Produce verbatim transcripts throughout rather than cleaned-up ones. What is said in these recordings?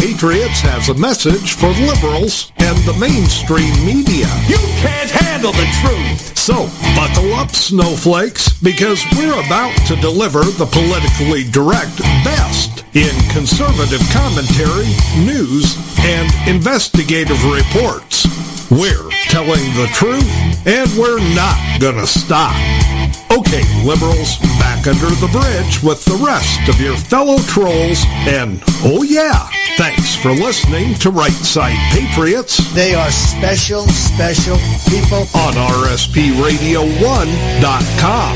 Patriots has a message for liberals and the mainstream media. You can't handle the truth! So, buckle up, snowflakes, because we're about to deliver the politically direct best in conservative commentary, news, and investigative reports. We're telling the truth, and we're not gonna stop. Okay, liberals, back under the bridge with the rest of your fellow trolls, and oh yeah, thanks for listening to Right Side Patriots. They are special, special people. On R S P radio one dot com.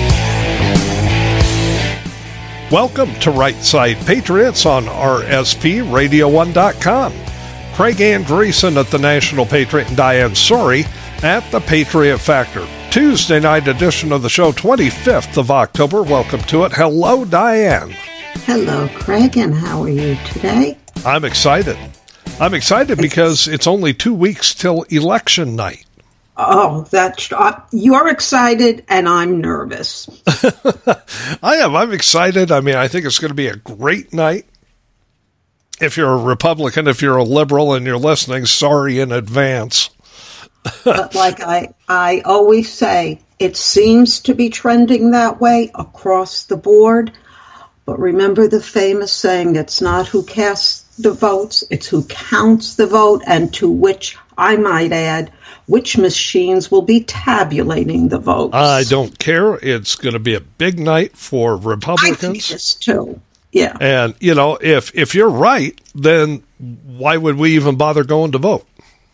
Welcome to Right Side Patriots on R S P radio one dot com. Craig Andreessen at the National Patriot and Diane Sori at the Patriot Factor. Tuesday night edition of the show, twenty-fifth of October. Welcome to it. Hello, Diane. Hello, Craig, and how are you today? I'm excited. I'm excited because it's only two weeks till election night. Oh, that's uh, you're excited, and I'm nervous. I am. I'm excited. I mean, I think it's going to be a great night. If you're a Republican, if you're a liberal and you're listening, sorry in advance. But like I, I always say, it seems to be trending that way across the board. But remember the famous saying, it's not who casts the votes, it's who counts the vote, and to which, I might add, which machines will be tabulating the votes. I don't care. It's going to be a big night for Republicans. I think this too. Yeah. And, you know, if if you're right, then why would we even bother going to vote?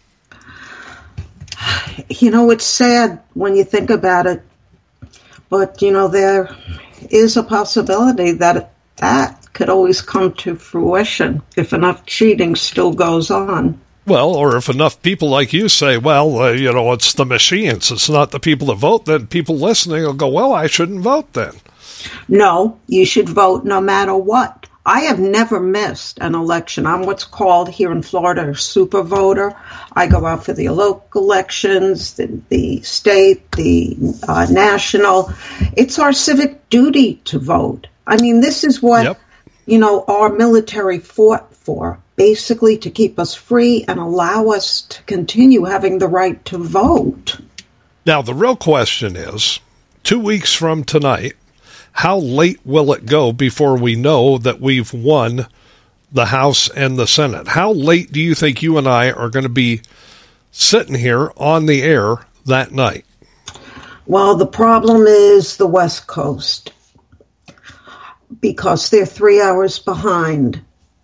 You know, it's sad when you think about it, but, you know, there is a possibility that that could always come to fruition if enough cheating still goes on. Well, or if enough people like you say, well, uh, you know, it's the machines, it's not the people that vote, then people listening will go, well, I shouldn't vote then. No, you should vote no matter what. I have never missed an election. I'm what's called here in Florida a super voter. I go out for the local elections, the, the state, the uh, national. It's our civic duty to vote. I mean, this is what, yep. you know, our military fought for, basically to keep us free and allow us to continue having the right to vote. Now, the real question is, two weeks from tonight, how late will it go before we know that we've won the House and the Senate? How late do you think you and I are going to be sitting here on the air that night? Well, the problem is the West Coast, because they're three hours behind.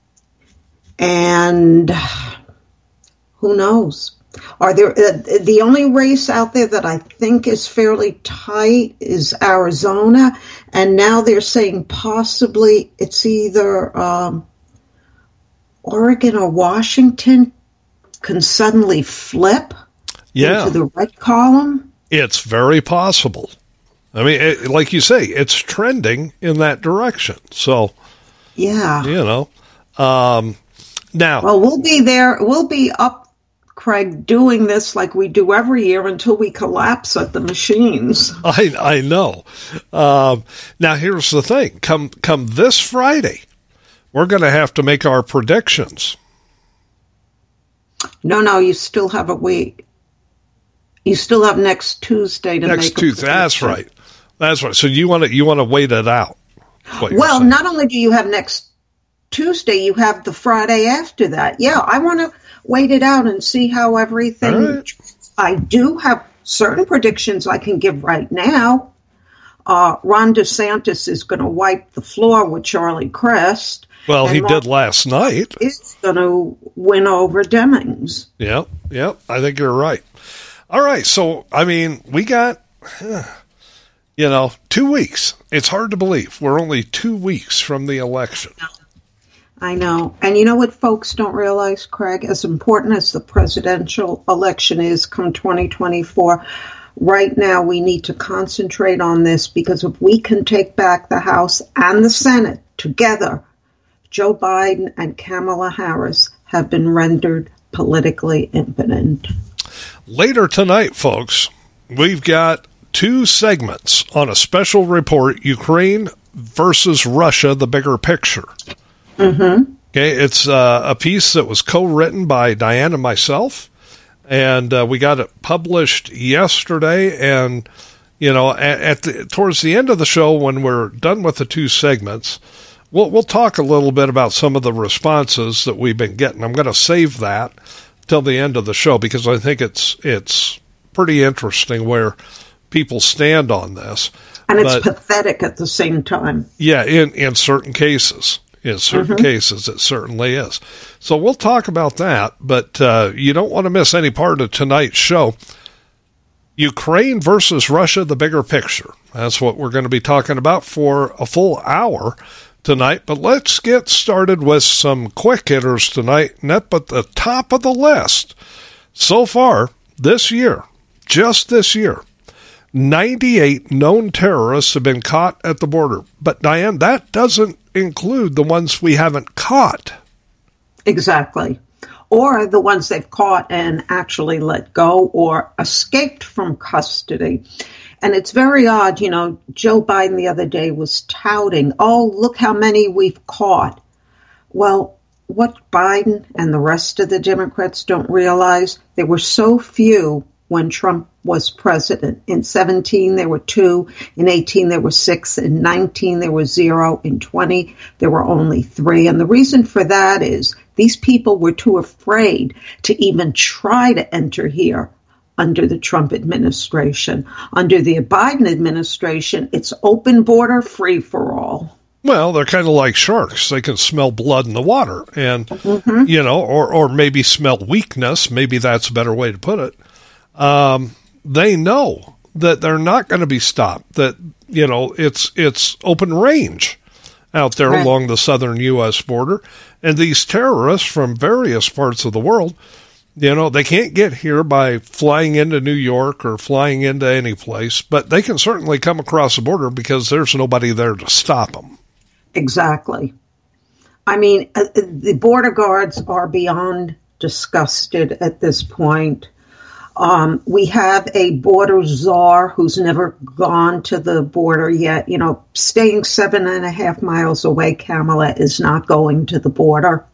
And who knows? Are there uh, the only race out there that I think is fairly tight is Arizona, and now they're saying possibly it's either um, Oregon or Washington can suddenly flip yeah. into the red column. It's very possible. I mean, it, like you say, it's trending in that direction. So, yeah, you know, um, now. Well, we'll be there. We'll be up. Craig, doing this like we do every year until we collapse at the machines. I I know. Um, now, here's the thing. Come come this Friday, we're going to have to make our predictions. No, no, you still have a week. You still have next Tuesday to next make a Tuesday. prediction. That's right. That's right. So you want to you want to wait it out. Well, not only do you have next Tuesday, you have the Friday after that. Yeah, I want to wait it out and see how everything. Right. I do have certain predictions I can give right now. Uh, Ron DeSantis is going to wipe the floor with Charlie Crist. Well, he Mark did last night. Is going to win over Demings. Yep, yep. I think you're right. All right, so I mean, we got, you know, two weeks. It's hard to believe we're only two weeks from the election. I know. And you know what folks don't realize, Craig? As important as the presidential election is come twenty twenty-four, right now we need to concentrate on this, because if we can take back the House and the Senate together, Joe Biden and Kamala Harris have been rendered politically impotent. Later tonight, folks, we've got two segments on a special report, Ukraine versus Russia, the bigger picture. Mm-hmm. Okay, it's uh, a piece that was co-written by Diane and myself, and uh, we got it published yesterday. And you know, at, at the, towards the end of the show, when we're done with the two segments, we'll we'll talk a little bit about some of the responses that we've been getting. I'm going to save that till the end of the show because I think it's it's pretty interesting where people stand on this, and it's but, pathetic at the same time. Yeah, in in certain cases. In certain mm-hmm. cases, it certainly is. So we'll talk about that, but uh, you don't want to miss any part of tonight's show. Ukraine versus Russia, the bigger picture. That's what we're going to be talking about for a full hour tonight. But let's get started with some quick hitters tonight. And up at the top of the list, so far this year, just this year, ninety-eight known terrorists have been caught at the border. But, Diane, that doesn't include the ones we haven't caught. Exactly. Or the ones they've caught and actually let go or escaped from custody. And it's very odd, you know, Joe Biden the other day was touting, oh, look how many we've caught. Well, what Biden and the rest of the Democrats don't realize, there were so few when Trump was president. In seventeen, there were two. In eighteen, there were six. In nineteen, there were zero. In twenty, there were only three. And the reason for that is these people were too afraid to even try to enter here under the Trump administration. Under the Biden administration, it's open border, free for all. Well, they're kind of like sharks. They can smell blood in the water and, mm-hmm. you know, or, or maybe smell weakness. Maybe that's a better way to put it. Um, they know that they're not going to be stopped, that, you know, it's it's open range out there right. along the southern U S border. And these terrorists from various parts of the world, you know, they can't get here by flying into New York or flying into any place, but they can certainly come across the border because there's nobody there to stop them. Exactly. I mean, uh, the border guards are beyond disgusted at this point. Um, we have a border czar who's never gone to the border yet. You know, staying seven and a half miles away, Kamala is not going to the border.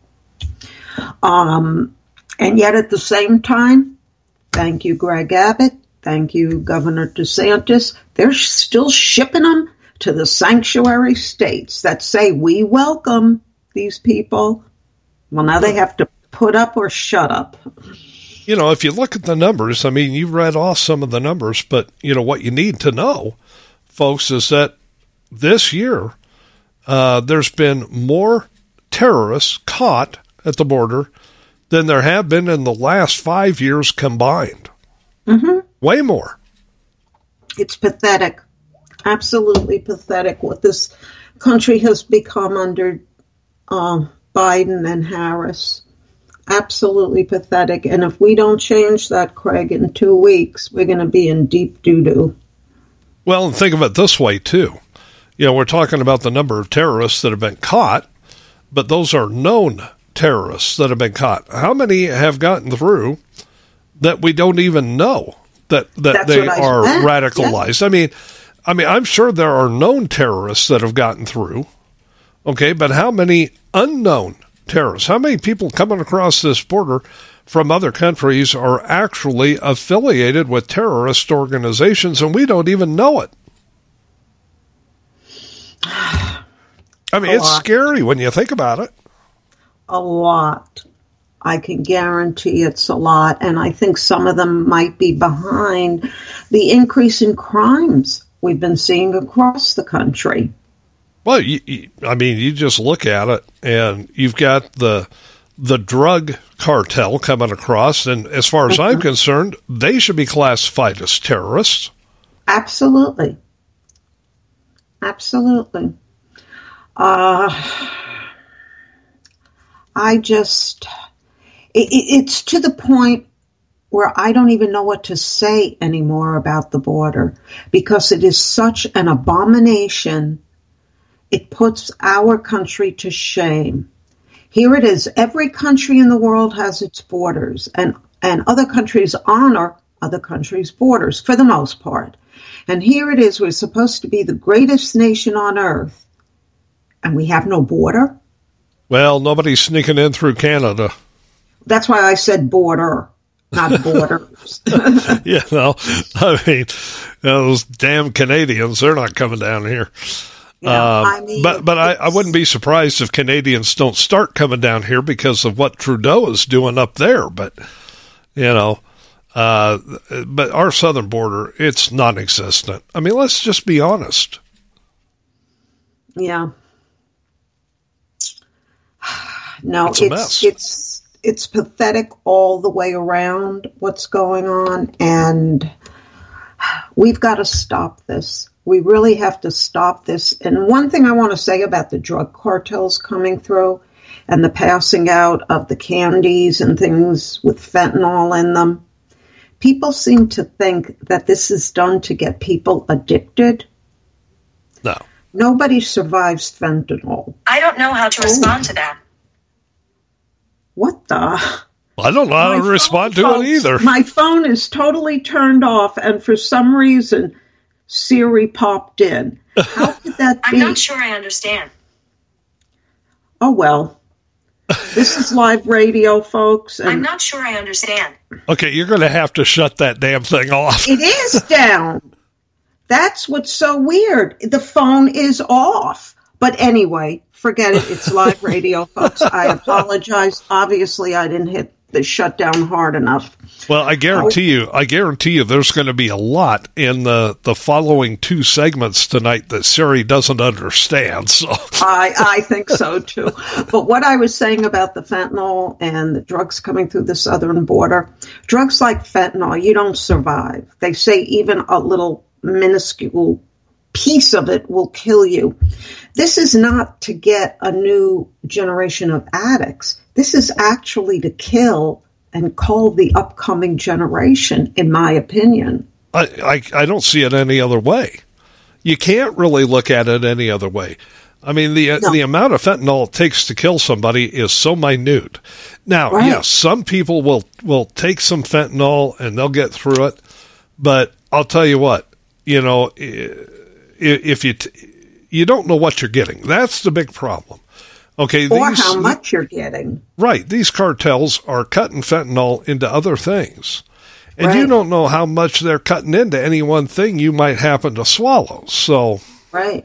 Um, and yet at the same time, thank you, Greg Abbott. Thank you, Governor DeSantis. They're still shipping them to the sanctuary states that say we welcome these people. Well, now they have to put up or shut up. You know, if you look at the numbers, I mean, you've read off some of the numbers, but, you know, what you need to know, folks, is that this year uh, there's been more terrorists caught at the border than there have been in the last five years combined. Mm-hmm. Way more. It's pathetic. Absolutely pathetic what this country has become under uh, Biden and Harris. Absolutely pathetic. And if we don't change that, Craig, in two weeks, we're going to be in deep doo-doo. Well, and think of it this way, too. You know, we're talking about the number of terrorists that have been caught, but those are known terrorists that have been caught. How many have gotten through that we don't even know that, that they are said. radicalized? Yeah. I mean, I mean, I'm sure there are known terrorists that have gotten through, okay, but how many unknown terrorists? How many people coming across this border from other countries are actually affiliated with terrorist organizations and we don't even know it? I mean, a it's lot. Scary when you think about it. A lot. I can guarantee it's a lot. And I think some of them might be behind the increase in crimes we've been seeing across the country. Well, you, you, I mean, you just look at it, and you've got the the drug cartel coming across, and as far as mm-hmm. I'm concerned, they should be classified as terrorists. Absolutely. Absolutely. Uh, I just, it, it's to the point where I don't even know what to say anymore about the border, because it is such an abomination. It puts our country to shame. Here it is. Every country in the world has its borders, and, and other countries honor other countries' borders for the most part. And here it is. We're supposed to be the greatest nation on earth, and we have no border. Well, nobody's sneaking in through Canada. That's why I said border, not borders. You know, I mean, those damn Canadians, they're not coming down here. Yeah, um, I mean, but but I, I wouldn't be surprised if Canadians don't start coming down here because of what Trudeau is doing up there. But, you know, uh, but our southern border, it's non-existent. I mean, let's just be honest. Yeah. No, it's a it's, mess. it's it's pathetic all the way around what's going on, and we've got to stop this. We really have to stop this. And one thing I want to say about the drug cartels coming through and the passing out of the candies and things with fentanyl in them, people seem to think that this is done to get people addicted. No. Nobody survives fentanyl. I don't know how to respond to that. What the? I don't know how My to respond to phone, it either. My phone is totally turned off, and for some reason, Siri popped in. How could that be? I'm not sure I understand. Oh, well. This is live radio, folks. And I'm not sure I understand. Okay, you're going to have to shut that damn thing off. It is down. That's what's so weird. The phone is off. But anyway, forget it. It's live radio, folks. I apologize. Obviously, I didn't hit the shutdown hard enough. Well, I guarantee you, I guarantee you there's going to be a lot in the, the following two segments tonight that Siri doesn't understand. So I, I think so, too. But what I was saying about the fentanyl and the drugs coming through the southern border, drugs like fentanyl, you don't survive. They say even a little minuscule piece of it will kill you. This is not to get a new generation of addicts. This is actually to kill and cull the upcoming generation, in my opinion. I, I, I don't see it any other way. You can't really look at it any other way. I mean, the No. the amount of fentanyl it takes to kill somebody is so minute. Now, Right. yes, some people will, will take some fentanyl and they'll get through it. But I'll tell you what, you know, if you t- you don't know what you're getting, that's the big problem. Okay, Or these, how much you're getting. right? These cartels are cutting fentanyl into other things, and you Right. don't know how much they're cutting into any one thing you might happen to swallow. So, Right.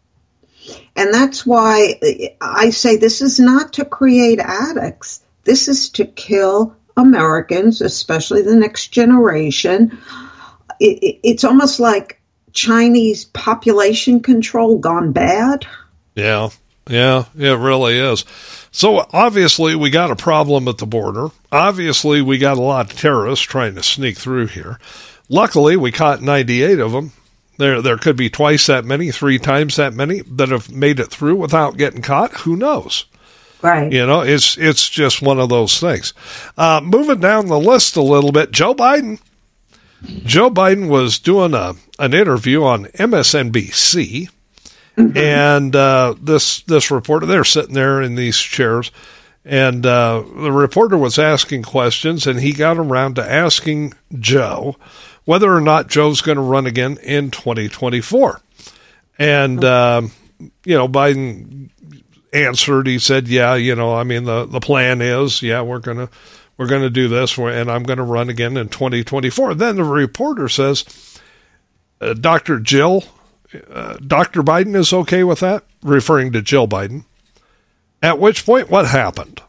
And that's why I say this is not to create addicts. This is to kill Americans, especially the next generation. It, it, it's almost like Chinese population control gone bad. yeah, yeah, it really is. So obviously we got a problem at the border. Obviously we got a lot of terrorists trying to sneak through here. Luckily we caught ninety-eight of them. There, there could be twice that many, three times that many that have made it through without getting caught. Who knows? Right. You know, it's it's just one of those things. Uh, moving down the list a little bit, Joe Biden. Joe Biden was doing a an interview on M S N B C, mm-hmm. and uh, this this reporter, they're sitting there in these chairs, and uh, the reporter was asking questions, and he got around to asking Joe whether or not Joe's going to run again in twenty twenty-four. And, um, you know, Biden answered, he said, yeah, you know, I mean, the, the plan is, yeah, we're going to, we're going to do this, and I'm going to run again in twenty twenty-four. Then the reporter says, uh, Doctor Jill, uh, Doctor Biden is okay with that, referring to Jill Biden. At which point, what happened?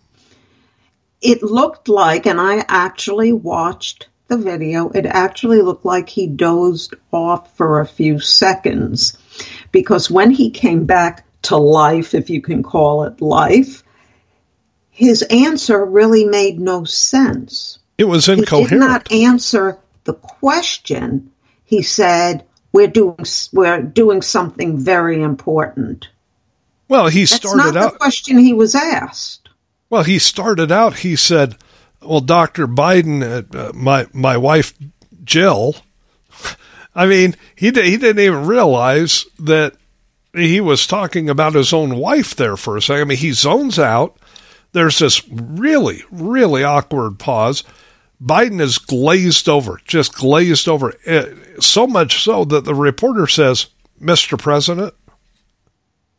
It looked like, and I actually watched the video, it actually looked like he dozed off for a few seconds, because when he came back to life, if you can call it life, his answer really made no sense. It was incoherent. He did not answer the question. He said, we're doing, we're doing something very important. Well, he That's started not out. the question he was asked. Well, he started out, he said, well, Doctor Biden, uh, my my wife, Jill, I mean, he, he didn't even realize that he was talking about his own wife there for a second. I mean, he zones out. There's this really, really awkward pause. Biden is glazed over, just glazed over, so much so that the reporter says, Mister President.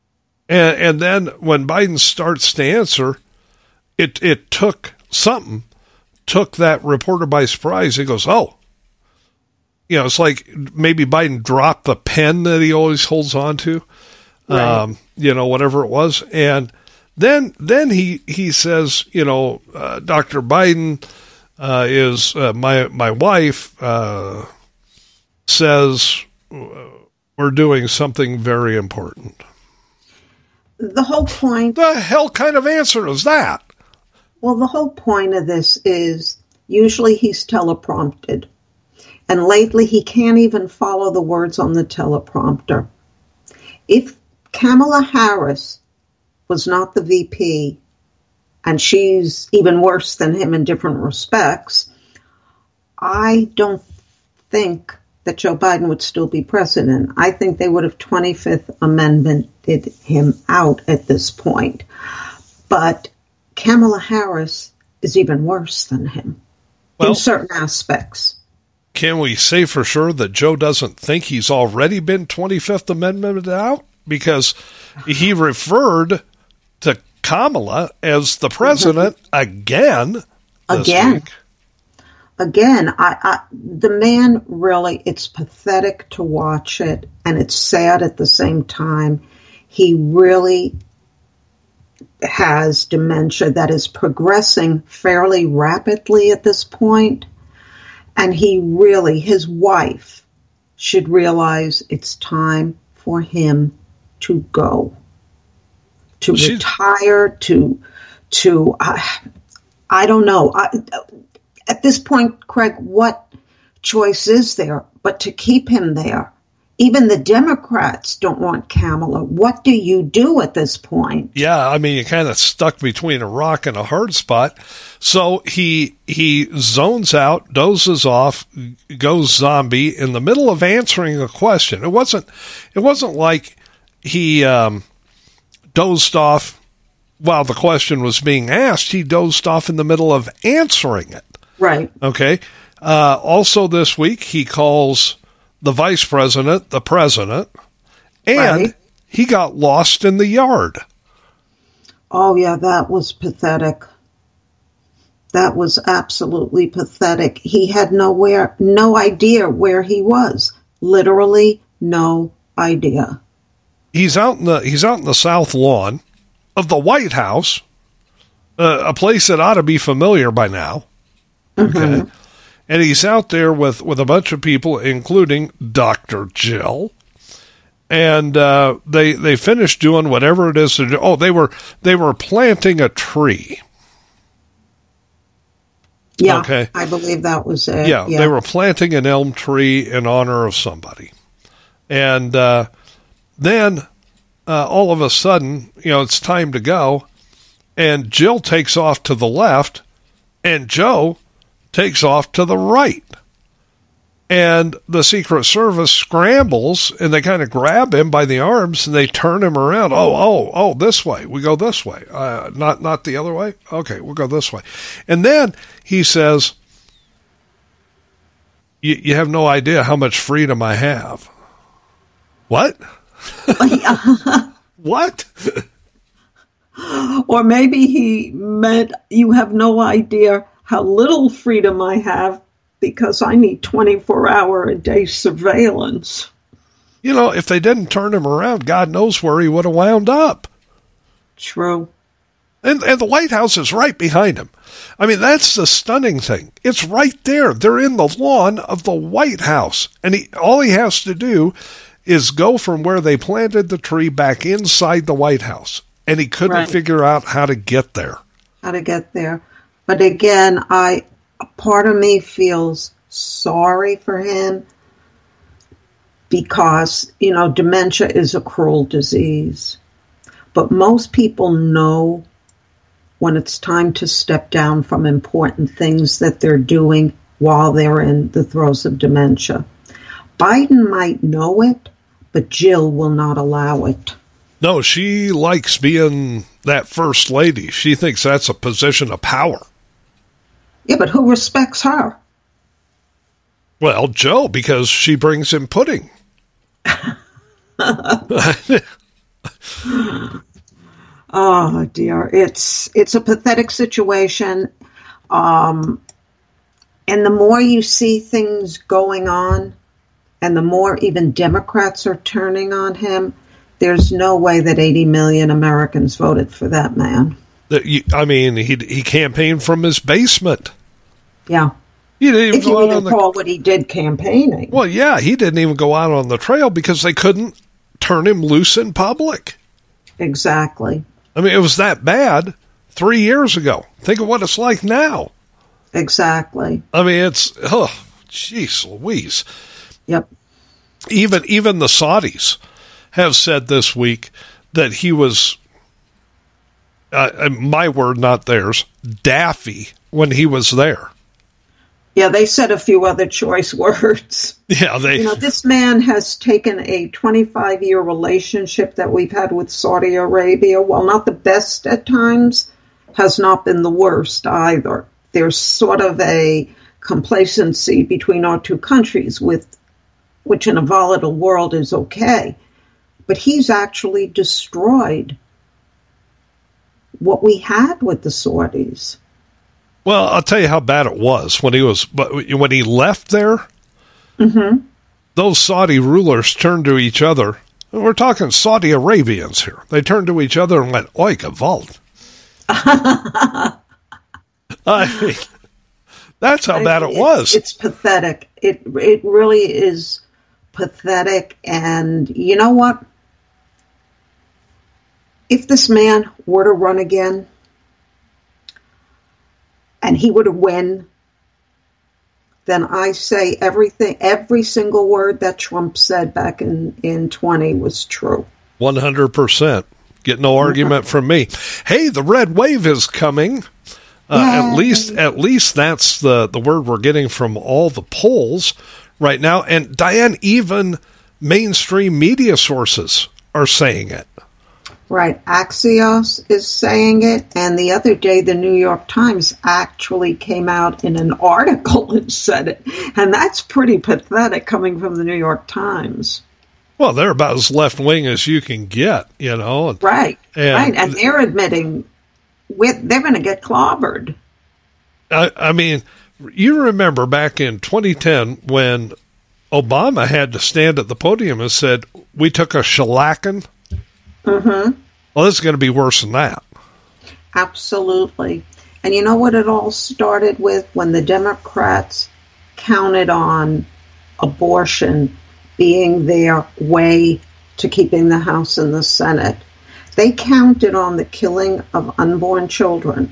And, and then when Biden starts to answer, it it took something, took that reporter by surprise. He goes, oh. You know, it's like maybe Biden dropped the pen that he always holds on to, right. um, you know, whatever it was. And then then he, he says, you know, uh, Doctor Biden uh, is, uh, my, my wife uh, says we're doing something very important. The whole point... The hell kind of answer is that? Well, the whole point of this is usually he's teleprompted. And lately, he can't even follow the words on the teleprompter. If Kamala Harris was not the V P, and she's even worse than him in different respects, I don't think that Joe Biden would still be president. I think they would have twenty-fifth Amendmented him out at this point. But Kamala Harris is even worse than him well, in certain aspects. Can we say for sure that Joe doesn't think he's already been twenty-fifth Amendment out? Because he referred to Kamala as the president mm-hmm. again this Again. week. Again, I, I, the man really, it's pathetic to watch it, and it's sad at the same time. He really has dementia that is progressing fairly rapidly at this point. And he really, his wife, should realize it's time for him to go, to She's- retire, to, to uh, I don't know. I, at this point, Craig, what choice is there but to keep him there? Even the Democrats don't want Kamala. What do you do at this point? Yeah, I mean, you're kind of stuck between a rock and a hard spot. So he he zones out, dozes off, goes zombie in the middle of answering a question. It wasn't it wasn't like he um, dozed off while the question was being asked. He dozed off in the middle of answering it. Right. Okay. Uh, also this week, he calls the vice president the president, and right. he got lost in the yard. Oh, yeah, that was pathetic. That was absolutely pathetic. He had nowhere, no idea where he was. Literally no idea. He's out in the he's out in the south lawn of the White House, uh, a place that ought to be familiar by now. Okay. Mm-hmm. And he's out there with, with a bunch of people, including Doctor Jill. And uh, they they finished doing whatever it is to do. Oh, they were they were planting a tree. Yeah, okay. I believe that was it. Yeah, yeah. They were planting an elm tree in honor of somebody. And uh, then uh, all of a sudden, you know, it's time to go. And Jill takes off to the left, and Joe takes off to the right. And the Secret Service scrambles, and they kind of grab him by the arms, and they turn him around. Oh, oh, oh, this way. We go this way. Uh, not not the other way? Okay, we'll go this way. And then he says, you have no idea how much freedom I have. What? What? Or maybe he meant you have no idea how little freedom I have because I need twenty-four hour a day surveillance. You know, if they didn't turn him around, God knows where he would have wound up. True. And, and the White House is right behind him. I mean, that's the stunning thing. It's right there. They're in the lawn of the White House. And he, all he has to do is go from where they planted the tree back inside the White House. And he couldn't right. figure out how to get there. How to get there. But again, I part of me feels sorry for him because, you know, dementia is a cruel disease. But most people know when it's time to step down from important things that they're doing while they're in the throes of dementia. Biden might know it, but Jill will not allow it. No, she likes being that first lady. She thinks that's a position of power. Yeah, but who respects her? Well, Joe, because she brings him pudding. Oh dear, it's it's a pathetic situation, um, and the more you see things going on, and the more even Democrats are turning on him, there's no way that eighty million Americans voted for that man. I mean, he he campaigned from his basement. Yeah. He didn't even if you go out even on the, call what he did campaigning. Well, yeah, he didn't even go out on the trail because they couldn't turn him loose in public. Exactly. I mean, it was that bad three years ago. Think of what it's like now. Exactly. I mean, it's, oh, jeez Louise. Yep. Even, even the Saudis have said this week that he was, uh, my word, not theirs, daffy when he was there. Yeah, they said a few other choice words. Yeah, they. You know, this man has taken a twenty-five year relationship that we've had with Saudi Arabia. While not the best at times, has not been the worst either. There's sort of a complacency between our two countries, with which in a volatile world is okay. But he's actually destroyed what we had with the Saudis. Well, I'll tell you how bad it was when he was when he left there. Mm-hmm. Those Saudi rulers turned to each other. We're talking Saudi Arabians here. They turned to each other and went, "Oi, gewalt." I mean, that's how bad it was. It's pathetic. It it really is pathetic. And you know what? If this man were to run again, and he were to win, then I say everything, every single word that Trump said back in, in twenty was true. one hundred percent. Get no argument from me. Hey, the red wave is coming. Uh, at least, at least that's the, the word we're getting from all the polls right now. And Diane, even mainstream media sources are saying it. Right. Axios is saying it. And the other day, the New York Times actually came out in an article and said it. And that's pretty pathetic coming from the New York Times. Well, they're about as left-wing as you can get, you know. Right. And, right. And they're admitting with, they're going to get clobbered. I, I mean, you remember back in twenty ten when Obama had to stand at the podium and said, we took a shellacking. Mm-hmm. Well, this is going to be worse than that. Absolutely. And you know what it all started with? When the Democrats counted on abortion being their way to keeping the House and the Senate. They counted on the killing of unborn children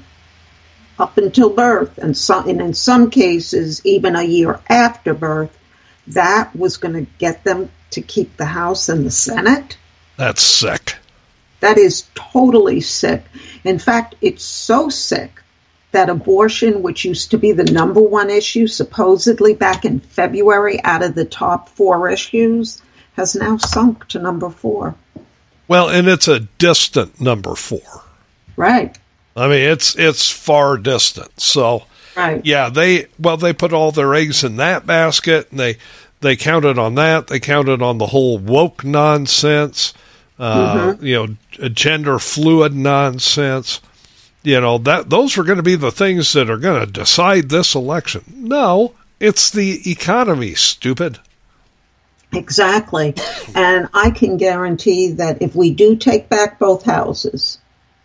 up until birth, and, some, and in some cases, even a year after birth. That was going to get them to keep the House and the Senate. That's sick. That is totally sick. In fact, it's so sick that abortion, which used to be the number one issue, supposedly back in February out of the top four issues, has now sunk to number four. Well, and it's a distant number four. Right. I mean, it's it's far distant. So, right. Yeah, they well, they put all their eggs in that basket, and they they counted on that. They counted on the whole woke nonsense. Uh, mm-hmm. You know, gender fluid nonsense. You know, that those are going to be the things that are going to decide this election. No, it's the economy, stupid. Exactly. And I can guarantee that if we do take back both houses,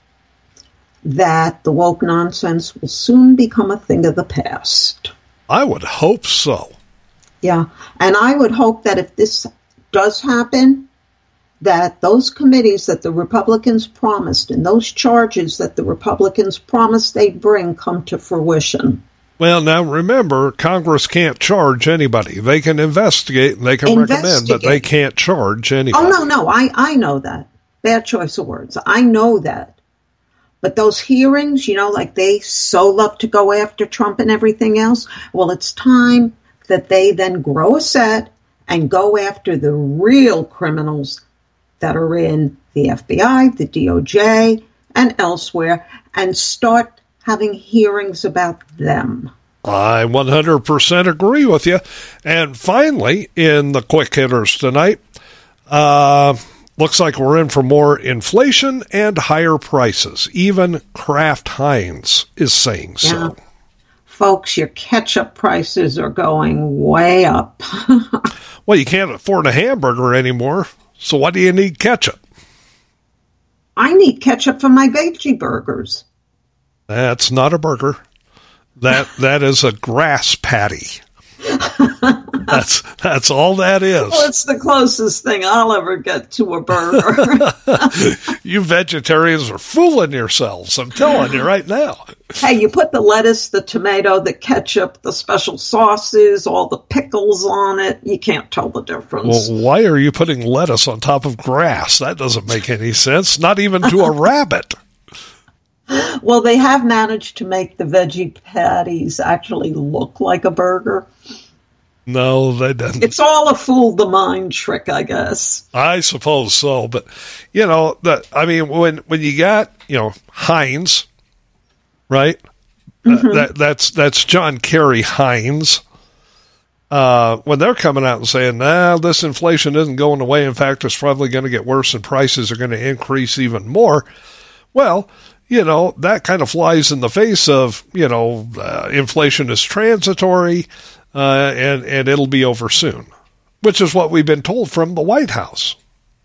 that the woke nonsense will soon become a thing of the past. I would hope so. Yeah. And I would hope that if this does happen, that those committees that the Republicans promised and those charges that the Republicans promised they'd bring come to fruition. Well, now remember, Congress can't charge anybody. They can investigate and they can recommend, but they can't charge anybody. Oh, no, no, I, I know that. Bad choice of words. I know that. But those hearings, you know, like they so love to go after Trump and everything else. Well, it's time that they then grow a set and go after the real criminals that are in the F B I, the D O J, and elsewhere, and start having hearings about them. I one hundred percent agree with you. And finally, in the quick hitters tonight, uh, Looks like we're in for more inflation and higher prices. Even Kraft Heinz is saying so. Yeah. Folks, your ketchup prices are going way up. Well, you can't afford a hamburger anymore, so why do you need ketchup? I need ketchup for my veggie burgers. That's not a burger. That that is a grass patty. That's that's all that is. Well, it's the closest thing I'll ever get to a burger. You vegetarians are fooling yourselves. I'm telling you right now. Hey, you put the lettuce, the tomato, the ketchup, the special sauces, all the pickles on it. You can't tell the difference. Well, why are you putting lettuce on top of grass? That doesn't make any sense. Not even to a rabbit. Well, they have managed to make the veggie patties actually look like a burger. No, they didn't. It's all a fool the mind trick, I guess. I suppose so, but you know, that I mean, when when you got you know Heinz, right? Mm-hmm. Uh, that that's that's John Kerry Heinz. Uh, when they're coming out and saying, "Nah, this inflation isn't going away. In fact, it's probably going to get worse, and prices are going to increase even more." Well, you know, that kind of flies in the face of you know, uh, inflation is transitory. Uh, and, and it'll be over soon, which is what we've been told from the White House.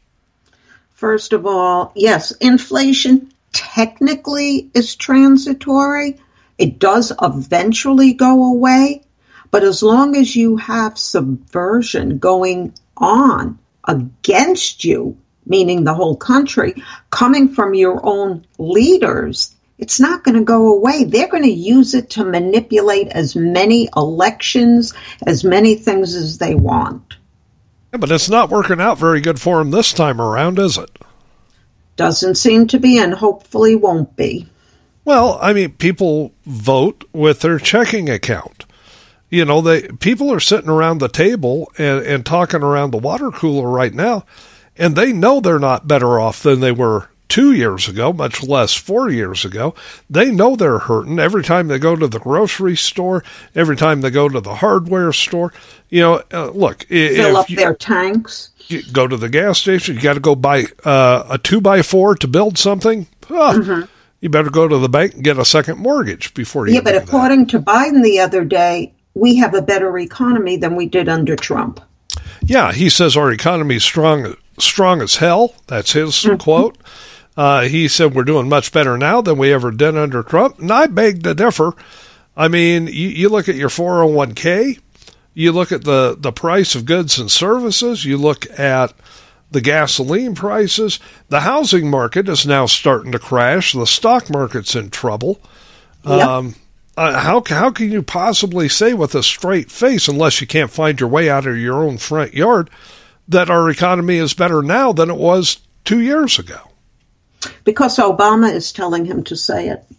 First of all, yes, inflation technically is transitory. It does eventually go away. But as long as you have subversion going on against you, meaning the whole country, coming from your own leaders, it's not going to go away. They're going to use it to manipulate as many elections, as many things as they want. Yeah, but it's not working out very good for them this time around, is it? Doesn't seem to be, and hopefully won't be. Well, I mean, people vote with their checking account. You know, they people are sitting around the table and, and talking around the water cooler right now, and they know they're not better off than they were two years ago, much less four years ago. They know they're hurting every time they go to the grocery store, every time they go to the hardware store. You know, uh, look. Fill up you, their tanks. You go to the gas station, you got to go buy uh, a two by four to build something. Oh, mm-hmm. You better go to the bank and get a second mortgage before you Yeah, but do according that. to Biden the other day, we have a better economy than we did under Trump. Yeah, he says our economy is strong, strong as hell. That's his mm-hmm. quote. Uh, he said we're doing much better now than we ever did under Trump, and I beg to differ. I mean, you, you look at your four oh one k, you look at the, the price of goods and services, you look at the gasoline prices, the housing market is now starting to crash, the stock market's in trouble. Yep. Um, uh, how, how can you possibly say with a straight face, unless you can't find your way out of your own front yard, that our economy is better now than it was two years ago? Because Obama is telling him to say it.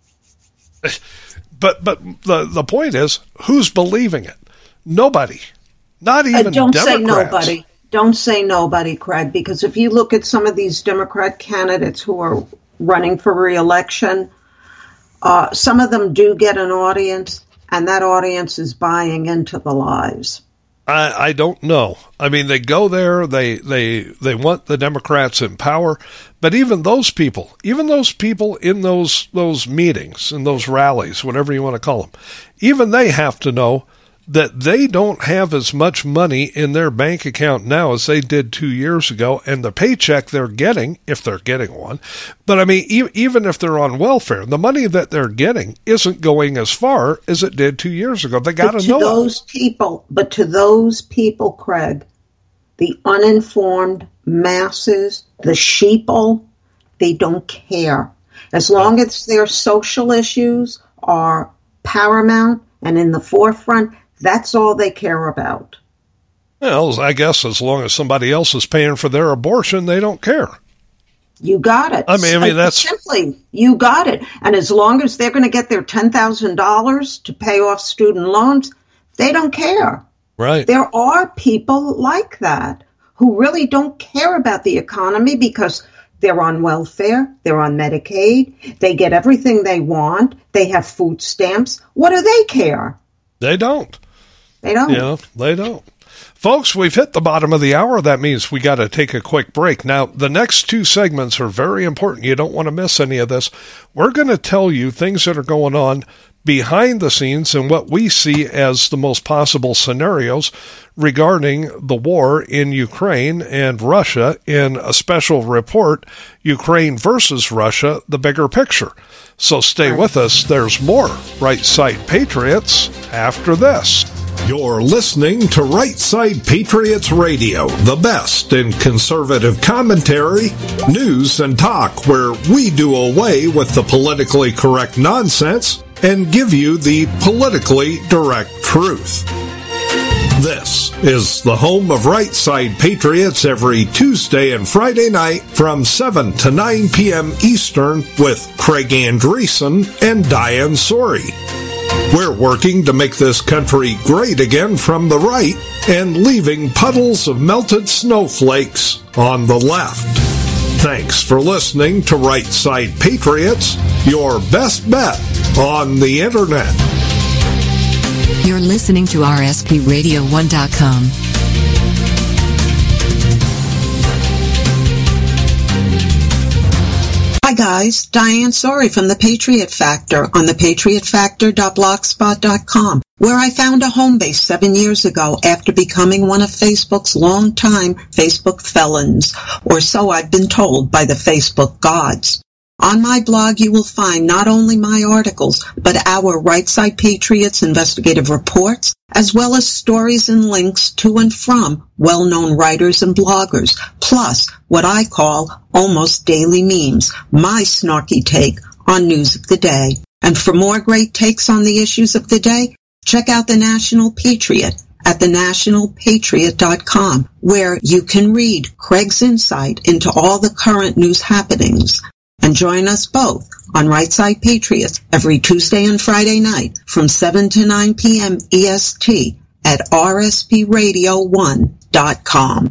But but the, the point is, who's believing it? Nobody. Not even uh, don't Democrats. say nobody. Don't say nobody, Craig, because if you look at some of these Democrat candidates who are running for re-election, uh, some of them do get an audience, and that audience is buying into the lies. I, I don't know. I mean, they go there, they, they they want the Democrats in power, but even those people, even those people in those those meetings, in those rallies, whatever you want to call them, even they have to know that they don't have as much money in their bank account now as they did two years ago, and the paycheck they're getting, if they're getting one, but I mean, e- even if they're on welfare, the money that they're getting isn't going as far as it did two years ago. They got to know those people. But to those people, Craig, the uninformed masses, the sheeple, they don't care. As long as their social issues are paramount and in the forefront, that's all they care about. Well, I guess as long as somebody else is paying for their abortion, they don't care. You got it. I mean, I mean that's simply, you got it. And as long as they're going to get their ten thousand dollars to pay off student loans, they don't care. Right. There are people like that who really don't care about the economy because they're on welfare, they're on Medicaid, they get everything they want, they have food stamps. What do they care? They don't. They don't. Yeah, they don't. Folks, we've hit the bottom of the hour. That means we got to take a quick break. Now, the next two segments are very important. You don't want to miss any of this. We're going to tell you things that are going on behind the scenes and what we see as the most possible scenarios regarding the war in Ukraine and Russia in a special report, Ukraine versus Russia, the bigger picture. So stay with us. There's more Right Side Patriots after this. You're listening to Right Side Patriots Radio, the best in conservative commentary, news, and talk, where we do away with the politically correct nonsense and give you the politically direct truth. This is the home of Right Side Patriots every Tuesday and Friday night from seven to nine p.m. Eastern with Craig Andreessen and Diane Sori. We're working to make this country great again from the right and leaving puddles of melted snowflakes on the left. Thanks for listening to Right Side Patriots, your best bet on the Internet. You're listening to R S P radio one dot com. Hi guys, Diane Sori from The Patriot Factor on the patriot factor dot blogspot dot com, where I found a home base seven years ago after becoming one of Facebook's longtime Facebook felons, or so I've been told by the Facebook gods. On my blog, you will find not only my articles, but our Right Side Patriots investigative reports, as well as stories and links to and from well-known writers and bloggers, plus what I call almost daily memes, my snarky take on news of the day. And for more great takes on the issues of the day, check out the National Patriot at the national patriot dot com, where you can read Craig's insight into all the current news happenings. And join us both on Right Side Patriots every Tuesday and Friday night from seven to nine p.m. E S T at R S P radio one dot com.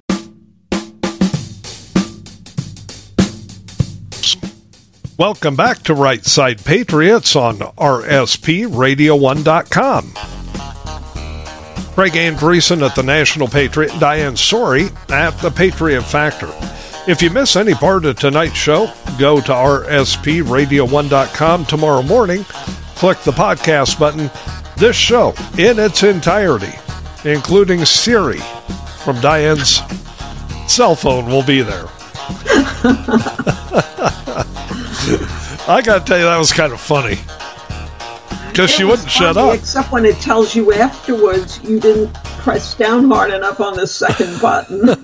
Welcome back to Right Side Patriots on R S P radio one dot com. Craig Andreessen at the National Patriot, Diane Sori at the Patriot Factor. If you miss any part of tonight's show, go to R S P radio one dot com tomorrow morning, click the podcast button. This show in its entirety, including Siri from Diane's cell phone, will be there. I got to tell you, that was kind of funny. Because she wouldn't shut up. Except when it tells you afterwards you didn't press down hard enough on the second button.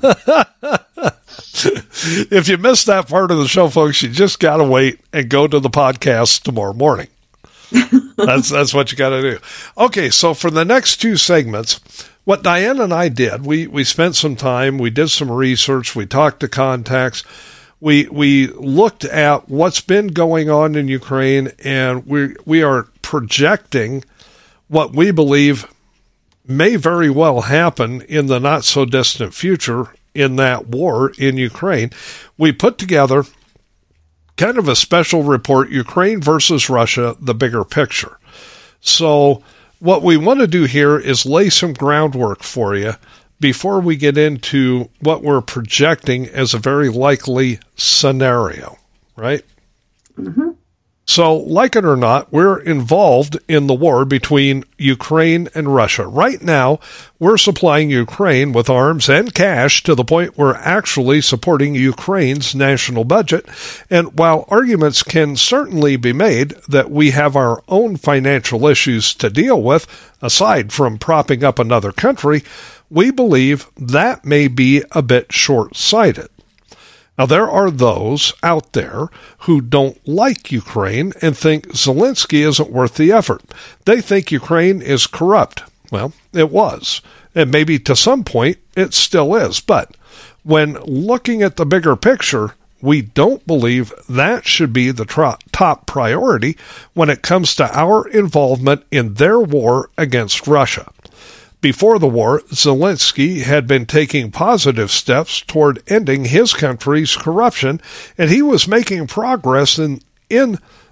If you missed that part of the show, folks, you just got to wait and go to the podcast tomorrow morning. That's that's what you got to do. Okay, so for the next two segments, what Diane and I did, we, we spent some time, we did some research, we talked to contacts, we we looked at what's been going on in Ukraine, and we we are projecting what we believe may very well happen in the not-so-distant future in that war in Ukraine. We put together kind of a special report, Ukraine versus Russia, the bigger picture. So what we want to do here is lay some groundwork for you before we get into what we're projecting as a very likely scenario, right? Mm-hmm. So, like it or not, we're involved in the war between Ukraine and Russia. Right now, we're supplying Ukraine with arms and cash to the point we're actually supporting Ukraine's national budget. And while arguments can certainly be made that we have our own financial issues to deal with, aside from propping up another country, we believe that may be a bit short-sighted. Now, there are those out there who don't like Ukraine and think Zelensky isn't worth the effort. They think Ukraine is corrupt. Well, it was. And maybe to some point, it still is. But when looking at the bigger picture, we don't believe that should be the tro- top priority when it comes to our involvement in their war against Russia. Before the war, Zelensky had been taking positive steps toward ending his country's corruption, and he was making progress in, in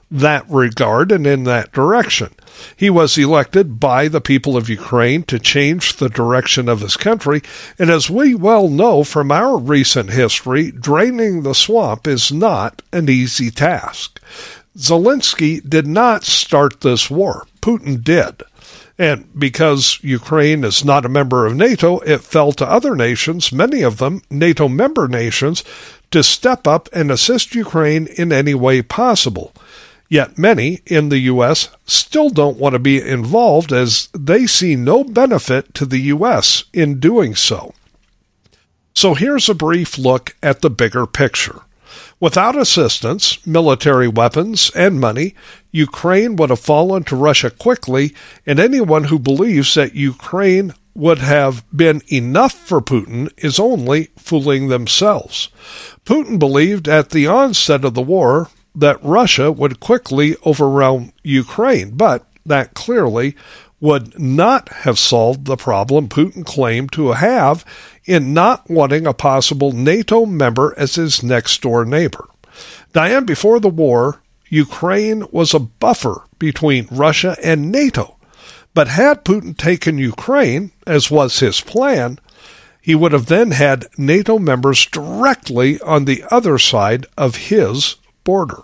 that regard and in that direction. He was elected by the people of Ukraine to change the direction of his country, and as we well know from our recent history, draining the swamp is not an easy task. Zelensky did not start this war. Putin did. And because Ukraine is not a member of NATO, it fell to other nations, many of them NATO member nations, to step up and assist Ukraine in any way possible. Yet many in the U S still don't want to be involved as they see no benefit to the U S in doing so. So here's a brief look at the bigger picture. Without assistance, military weapons, and money, Ukraine would have fallen to Russia quickly, and anyone who believes that Ukraine would have been enough for Putin is only fooling themselves. Putin believed at the onset of the war that Russia would quickly overwhelm Ukraine, but that clearly would not have solved the problem Putin claimed to have in not wanting a possible NATO member as his next-door neighbor. Diane, before the war, Ukraine was a buffer between Russia and NATO. But had Putin taken Ukraine, as was his plan, he would have then had NATO members directly on the other side of his border.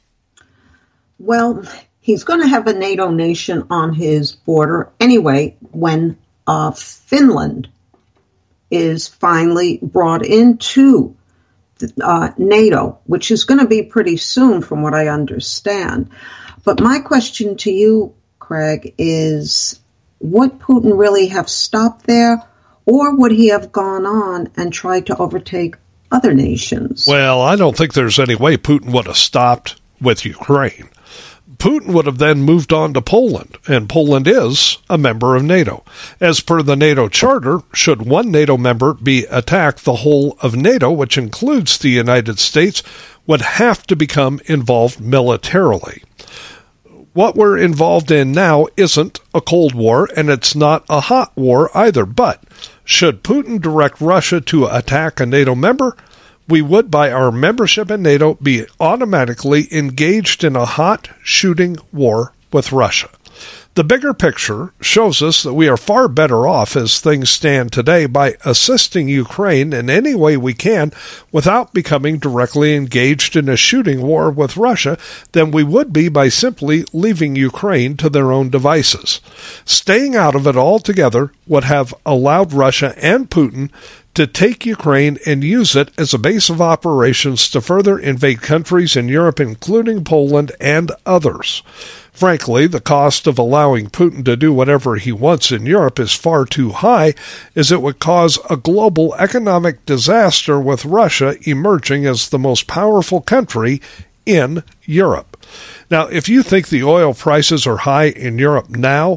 Well, he's going to have a NATO nation on his border anyway when uh, Finland is finally brought into uh, NATO, which is going to be pretty soon from what I understand. But my question to you, Craig, is would Putin really have stopped there, or would he have gone on and tried to overtake other nations? Well, I don't think there's any way Putin would have stopped with Ukraine. Putin would have then moved on to Poland, and Poland is a member of NATO. As per the NATO Charter, should one NATO member be attacked, the whole of NATO, which includes the United States, would have to become involved militarily. What we're involved in now isn't a Cold War, and it's not a hot war either, but should Putin direct Russia to attack a NATO member, we would, by our membership in NATO, be automatically engaged in a hot shooting war with Russia. The bigger picture shows us that we are far better off as things stand today by assisting Ukraine in any way we can without becoming directly engaged in a shooting war with Russia than we would be by simply leaving Ukraine to their own devices. Staying out of it altogether would have allowed Russia and Putin to take Ukraine and use it as a base of operations to further invade countries in Europe, including Poland and others. Frankly, the cost of allowing Putin to do whatever he wants in Europe is far too high, as it would cause a global economic disaster with Russia emerging as the most powerful country in Europe. Now, if you think the oil prices are high in Europe now,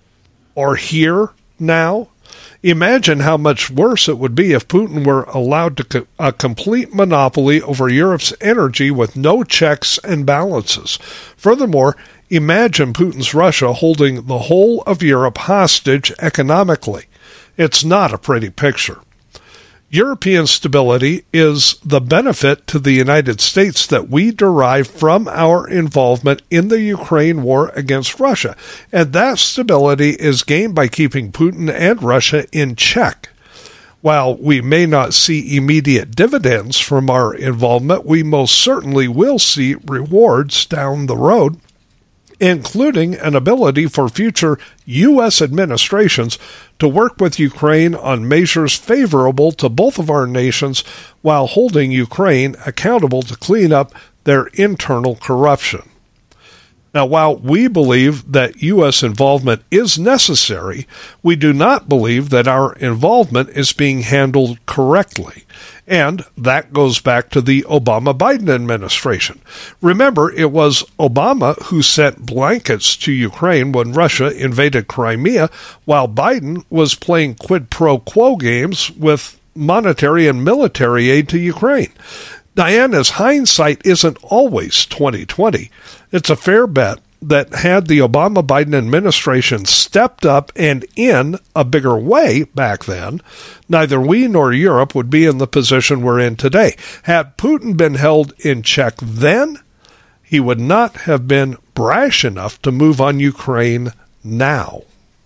or here now, imagine how much worse it would be if Putin were allowed to co- a complete monopoly over Europe's energy with no checks and balances. Furthermore, imagine Putin's Russia holding the whole of Europe hostage economically. It's not a pretty picture. European stability is the benefit to the United States that we derive from our involvement in the Ukraine war against Russia, and that stability is gained by keeping Putin and Russia in check. While we may not see immediate dividends from our involvement, we most certainly will see rewards down the road, including an ability for future U S administrations to work with Ukraine on measures favorable to both of our nations while holding Ukraine accountable to clean up their internal corruption. Now, while we believe that U S involvement is necessary, we do not believe that our involvement is being handled correctly. And that goes back to the Obama-Biden administration. Remember, it was Obama who sent blankets to Ukraine when Russia invaded Crimea, while Biden was playing quid pro quo games with monetary and military aid to Ukraine. Diana's hindsight isn't always twenty twenty. It's a fair bet that had the Obama-Biden administration stepped up and in a bigger way back then, neither we nor Europe would be in the position we're in today. Had Putin been held in check then, he would not have been brash enough to move on Ukraine now.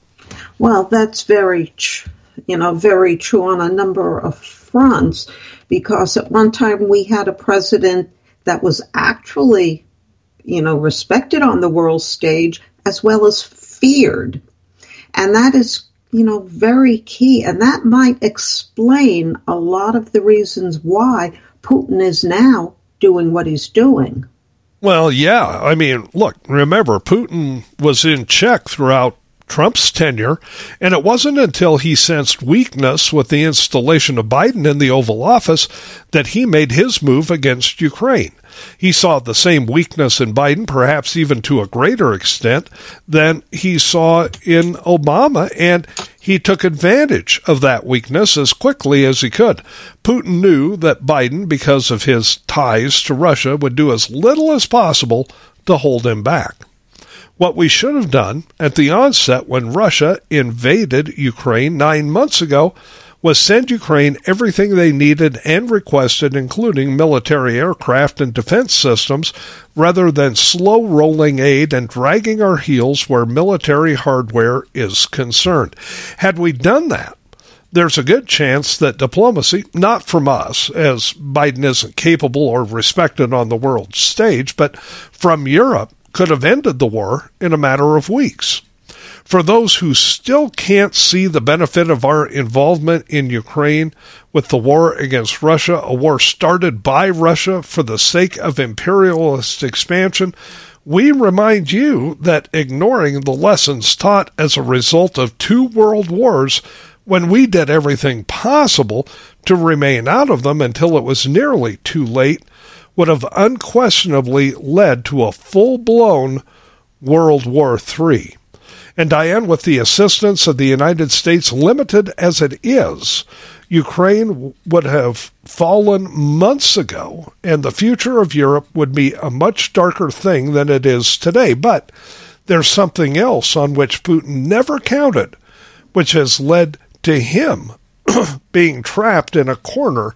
Well, that's very, tr- you know, very true on a number of fronts, because at one time we had a president that was actually, you know, respected on the world stage as well as feared. And that is, you know, very key. And that might explain a lot of the reasons why Putin is now doing what he's doing. Well, yeah. I mean, look, remember, Putin was in check throughout Trump's tenure, and it wasn't until he sensed weakness with the installation of Biden in the Oval Office that he made his move against Ukraine. He saw the same weakness in Biden, perhaps even to a greater extent, than he saw in Obama, and he took advantage of that weakness as quickly as he could. Putin knew that Biden, because of his ties to Russia, would do as little as possible to hold him back. What we should have done at the onset when Russia invaded Ukraine nine months ago was send Ukraine everything they needed and requested, including military aircraft and defense systems, rather than slow-rolling aid and dragging our heels where military hardware is concerned. Had we done that, there's a good chance that diplomacy, not from us, as Biden isn't capable or respected on the world stage, but from Europe, could have ended the war in a matter of weeks. For those who still can't see the benefit of our involvement in Ukraine with the war against Russia, a war started by Russia for the sake of imperialist expansion, we remind you that ignoring the lessons taught as a result of two world wars, when we did everything possible to remain out of them until it was nearly too late, would have unquestionably led to a full-blown World War Three. And Diane, with the assistance of the United States, limited as it is, Ukraine would have fallen months ago, and the future of Europe would be a much darker thing than it is today. But there's something else on which Putin never counted, which has led to him being trapped in a corner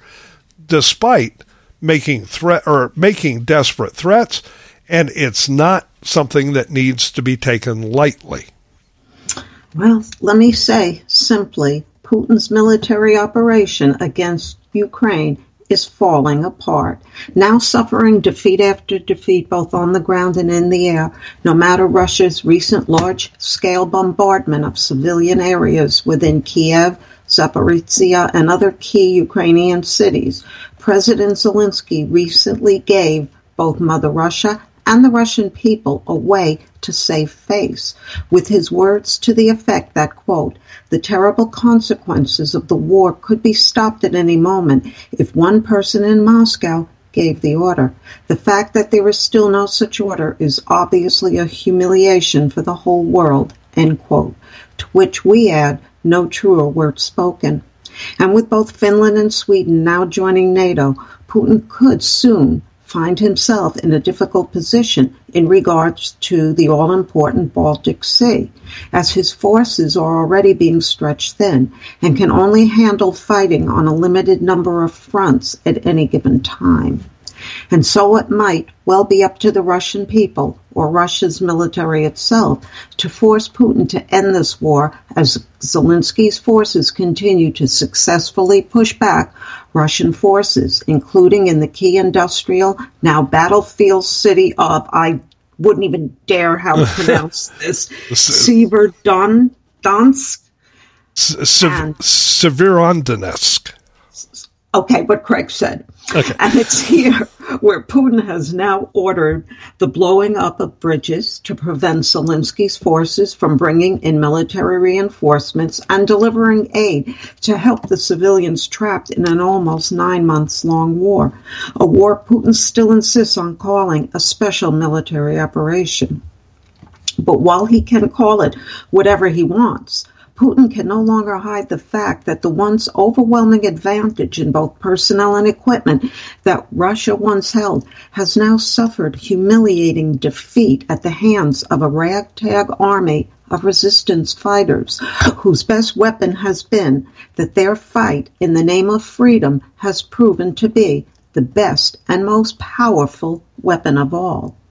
despite making threat or making desperate threats, and it's not something that needs to be taken lightly. Well, let me say simply, Putin's military operation against Ukraine is falling apart, now suffering defeat after defeat both on the ground and in the air, no matter Russia's recent large-scale bombardment of civilian areas within Kiev, Zaporizhzhia, and other key Ukrainian cities. President Zelensky recently gave both Mother Russia and the Russian people a way to save face, with his words to the effect that, quote, the terrible consequences of the war could be stopped at any moment if one person in Moscow gave the order. The fact that there is still no such order is obviously a humiliation for the whole world, end quote, to which we add no truer words spoken. And with both Finland and Sweden now joining NATO, Putin could soon find himself in a difficult position in regards to the all-important Baltic Sea, as his forces are already being stretched thin and can only handle fighting on a limited number of fronts at any given time. And so it might well be up to the Russian people or Russia's military itself to force Putin to end this war as Zelensky's forces continue to successfully push back Russian forces, including in the key industrial, now battlefield city of, I wouldn't even dare how to pronounce this, Severodonetsk. Severodonetsk. Okay, what Craig said. Okay. And it's here where Putin has now ordered the blowing up of bridges to prevent Zelensky's forces from bringing in military reinforcements and delivering aid to help the civilians trapped in an almost nine months long war, a war Putin still insists on calling a special military operation. But while he can call it whatever he wants, Putin can no longer hide the fact that the once overwhelming advantage in both personnel and equipment that Russia once held has now suffered humiliating defeat at the hands of a ragtag army of resistance fighters, whose best weapon has been that their fight in the name of freedom has proven to be the best and most powerful weapon of all.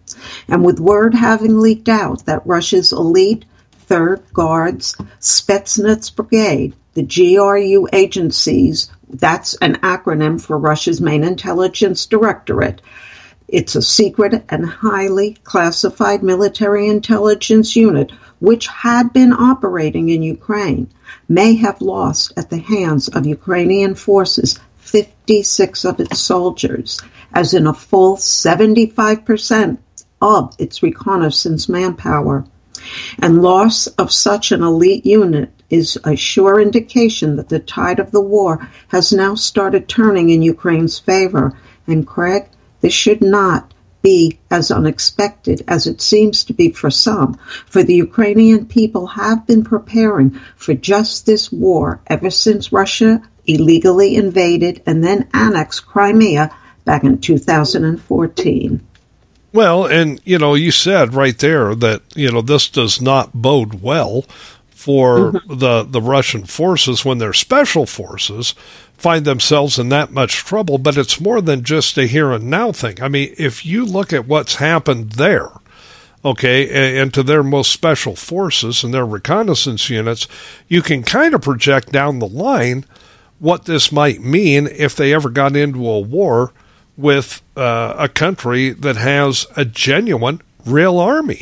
And with word having leaked out that Russia's elite Third Guards Spetsnaz Brigade, the G R U agencies, that's an acronym for Russia's main intelligence directorate. It's a secret and highly classified military intelligence unit which had been operating in Ukraine, may have lost at the hands of Ukrainian forces fifty-six of its soldiers, as in a full seventy-five percent of its reconnaissance manpower. And loss of such an elite unit is a sure indication that the tide of the war has now started turning in Ukraine's favor. And Craig, this should not be as unexpected as it seems to be for some, for the Ukrainian people have been preparing for just this war ever since Russia illegally invaded and then annexed Crimea back in two thousand fourteen. Well, and, you know, you said right there that, you know, this does not bode well for mm-hmm. the, the Russian forces when their special forces find themselves in that much trouble, but it's more than just a here and now thing. I mean, if you look at what's happened there, okay, and, and to their most special forces and their reconnaissance units, you can kind of project down the line what this might mean if they ever got into a war with uh, a country that has a genuine, real army.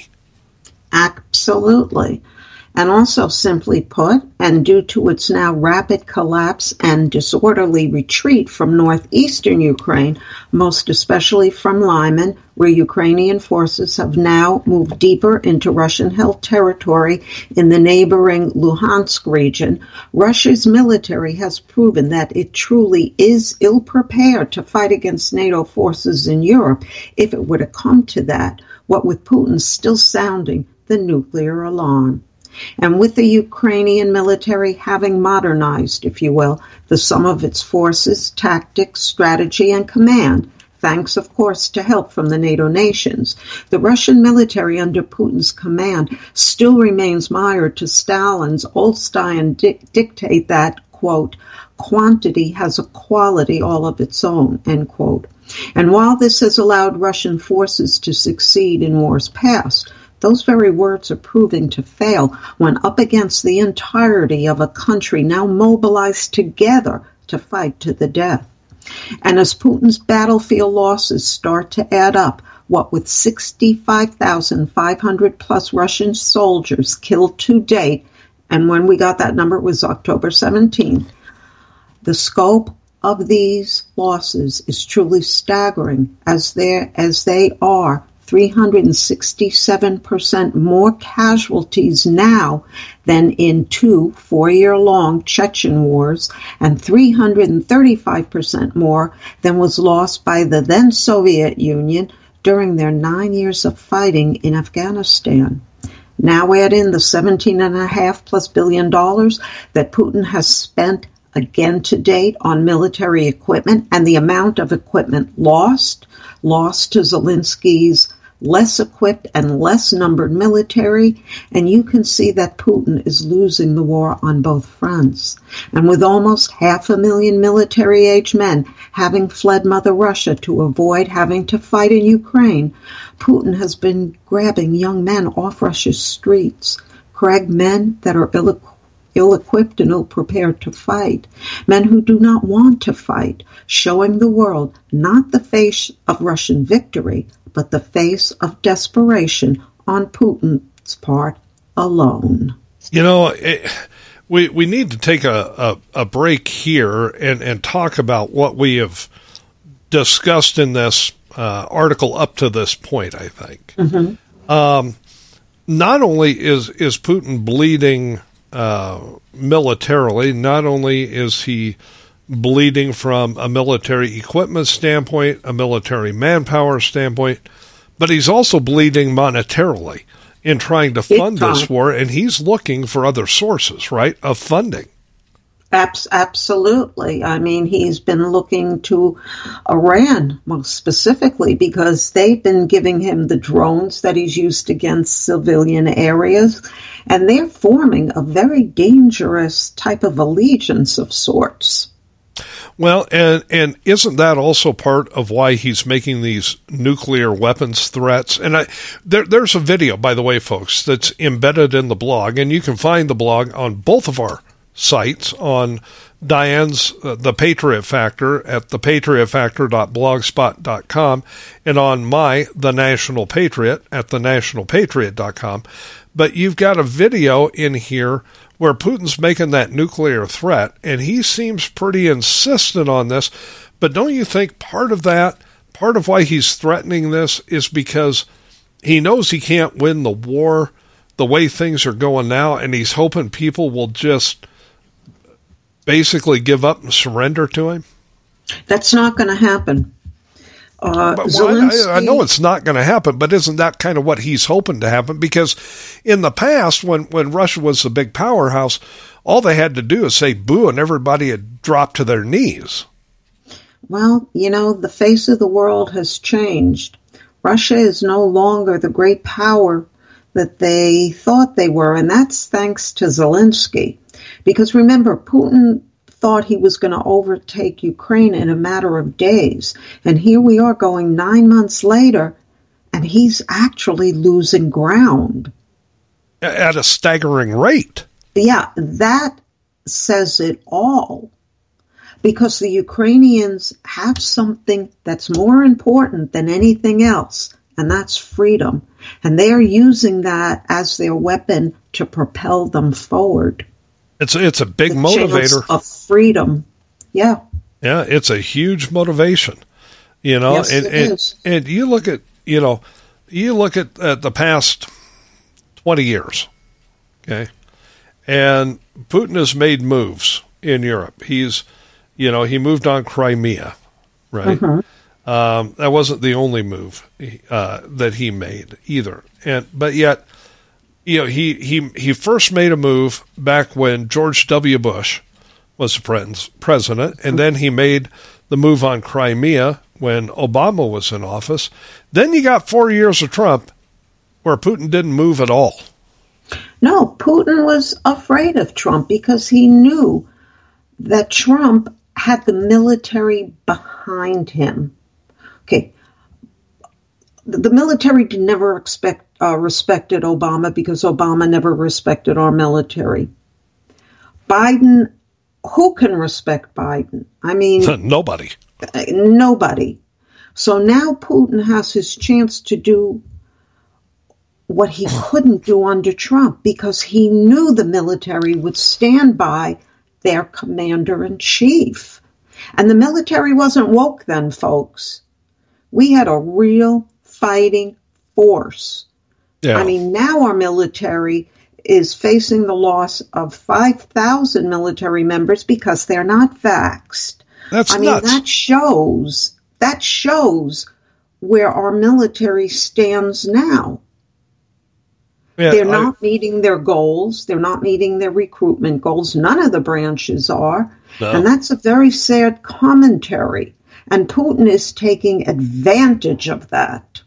Absolutely. And also, simply put, and due to its now rapid collapse and disorderly retreat from northeastern Ukraine, most especially from Lyman, where Ukrainian forces have now moved deeper into Russian-held territory in the neighboring Luhansk region, Russia's military has proven that it truly is ill-prepared to fight against NATO forces in Europe if it were to come to that, what with Putin still sounding the nuclear alarm. And with the Ukrainian military having modernized, if you will, the sum of its forces, tactics, strategy, and command, thanks, of course, to help from the NATO nations, the Russian military under Putin's command still remains mired to Stalin's old-style di- dictate that, quote, quantity has a quality all of its own, end quote. And while this has allowed Russian forces to succeed in wars past, those very words are proving to fail when up against the entirety of a country now mobilized together to fight to the death. And as Putin's battlefield losses start to add up, what with sixty-five thousand five hundred plus Russian soldiers killed to date, and when we got that number it was October seventeenth, the scope of these losses is truly staggering, as, as they are three hundred sixty-seven percent more casualties now than in two four-year-long Chechen wars, and three hundred thirty-five percent more than was lost by the then Soviet Union during their nine years of fighting in Afghanistan. Now add in the seventeen and a half plus billion dollars that Putin has spent again to date on military equipment and the amount of equipment lost, lost to Zelensky's less equipped and less numbered military, and you can see that Putin is losing the war on both fronts. And with almost half a million military-age men having fled Mother Russia to avoid having to fight in Ukraine, Putin has been grabbing young men off Russia's streets, Craig, men that are ill-equipped ill-equipped and ill-prepared to fight, men who do not want to fight, showing the world not the face of Russian victory, but the face of desperation on Putin's part alone. You know, it, we we need to take a, a, a break here and, and talk about what we have discussed in this uh, article up to this point, I think. Mm-hmm. Um, not only is, is Putin bleeding Uh, militarily, not only is he bleeding from a military equipment standpoint, a military manpower standpoint, but he's also bleeding monetarily in trying to fund this war, and he's looking for other sources, right, of funding. Abs- absolutely. I mean, he's been looking to Iran most specifically because they've been giving him the drones that he's used against civilian areas, and they're forming a very dangerous type of allegiance of sorts. Well, and and isn't that also part of why he's making these nuclear weapons threats? And I, there, there's a video, by the way, folks, that's embedded in the blog, and you can find the blog on both of our sites, on Diane's uh, The Patriot Factor at the patriot factor dot blogspot dot com, and on my The National Patriot at the national patriot dot com. But you've got a video in here where Putin's making that nuclear threat, and he seems pretty insistent on this. But don't you think part of that, part of why he's threatening this is because he knows he can't win the war the way things are going now, and he's hoping people will just basically give up and surrender to him? That's not going to happen. Uh, but, well, I, I know it's not going to happen, but isn't that kind of what he's hoping to happen? Because in the past, when, when Russia was the big powerhouse, all they had to do is say boo, and everybody had dropped to their knees. Well, you know, the face of the world has changed. Russia is no longer the great power that they thought they were, and that's thanks to Zelensky. Because remember, Putin thought he was going to overtake Ukraine in a matter of days. And here we are going nine months later, and he's actually losing ground. At a staggering rate. Yeah, that says it all. Because the Ukrainians have something that's more important than anything else, and that's freedom. And they are using that as their weapon to propel them forward. It's it's a big the motivator of freedom. Yeah. Yeah, it's a huge motivation. You know, yes, and, it and, is. and you look at, you know, you look at, at the past twenty years, okay? And Putin has made moves in Europe. He's, you know, he moved on Crimea, right? Mm-hmm. Um, that wasn't the only move uh, that he made either. And but yet, you know, he, he, he first made a move back when George W. Bush was the president, and then he made the move on Crimea when Obama was in office. Then you got four years of Trump where Putin didn't move at all. No, Putin was afraid of Trump because he knew that Trump had the military behind him. Okay, the military never expect, uh, respected Obama because Obama never respected our military. Biden, who can respect Biden? I mean... Nobody. Nobody. So now Putin has his chance to do what he couldn't do under Trump because he knew the military would stand by their commander-in-chief. And the military wasn't woke then, folks. We had a real fighting force. Yeah. I mean, now our military is facing the loss of five thousand military members because they're not vaxxed. That's I mean, nuts. that shows, that shows where our military stands now. Yeah, they're not I, meeting their goals. They're not meeting their recruitment goals. None of the branches are. No. And that's a very sad commentary. And Putin is taking advantage of that.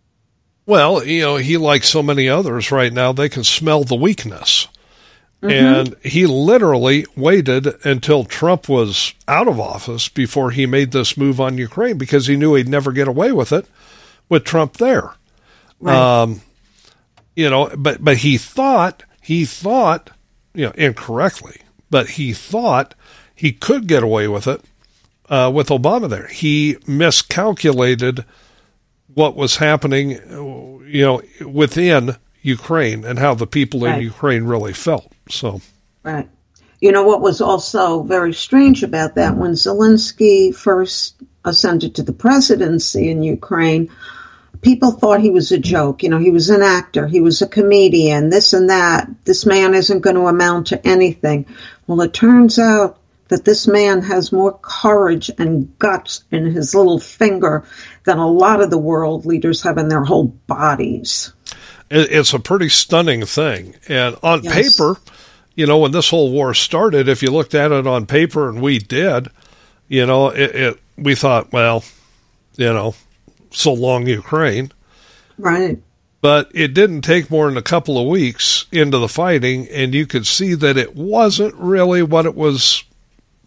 Well, you know, he, like so many others right now, they can smell the weakness. Mm-hmm. And he literally waited until Trump was out of office before he made this move on Ukraine because he knew he'd never get away with it with Trump there. Right. Um, you know, but, but he thought, he thought, you know, incorrectly, but he thought he could get away with it uh, with Obama there. He miscalculated what was happening, you know, within Ukraine and how the people right. in Ukraine really felt. So, right. You know, what was also very strange about that, when Zelensky first ascended to the presidency in Ukraine, people thought he was a joke. You know, he was an actor. He was a comedian, this and that. This man isn't going to amount to anything. Well, it turns out that this man has more courage and guts in his little finger than a lot of the world leaders have in their whole bodies. It's a pretty stunning thing. And on yes. paper, you know, when this whole war started, if you looked at it on paper, and we did, you know, it, it we thought, well, you know, so long Ukraine. Right. But it didn't take more than a couple of weeks into the fighting, and you could see that it wasn't really what it was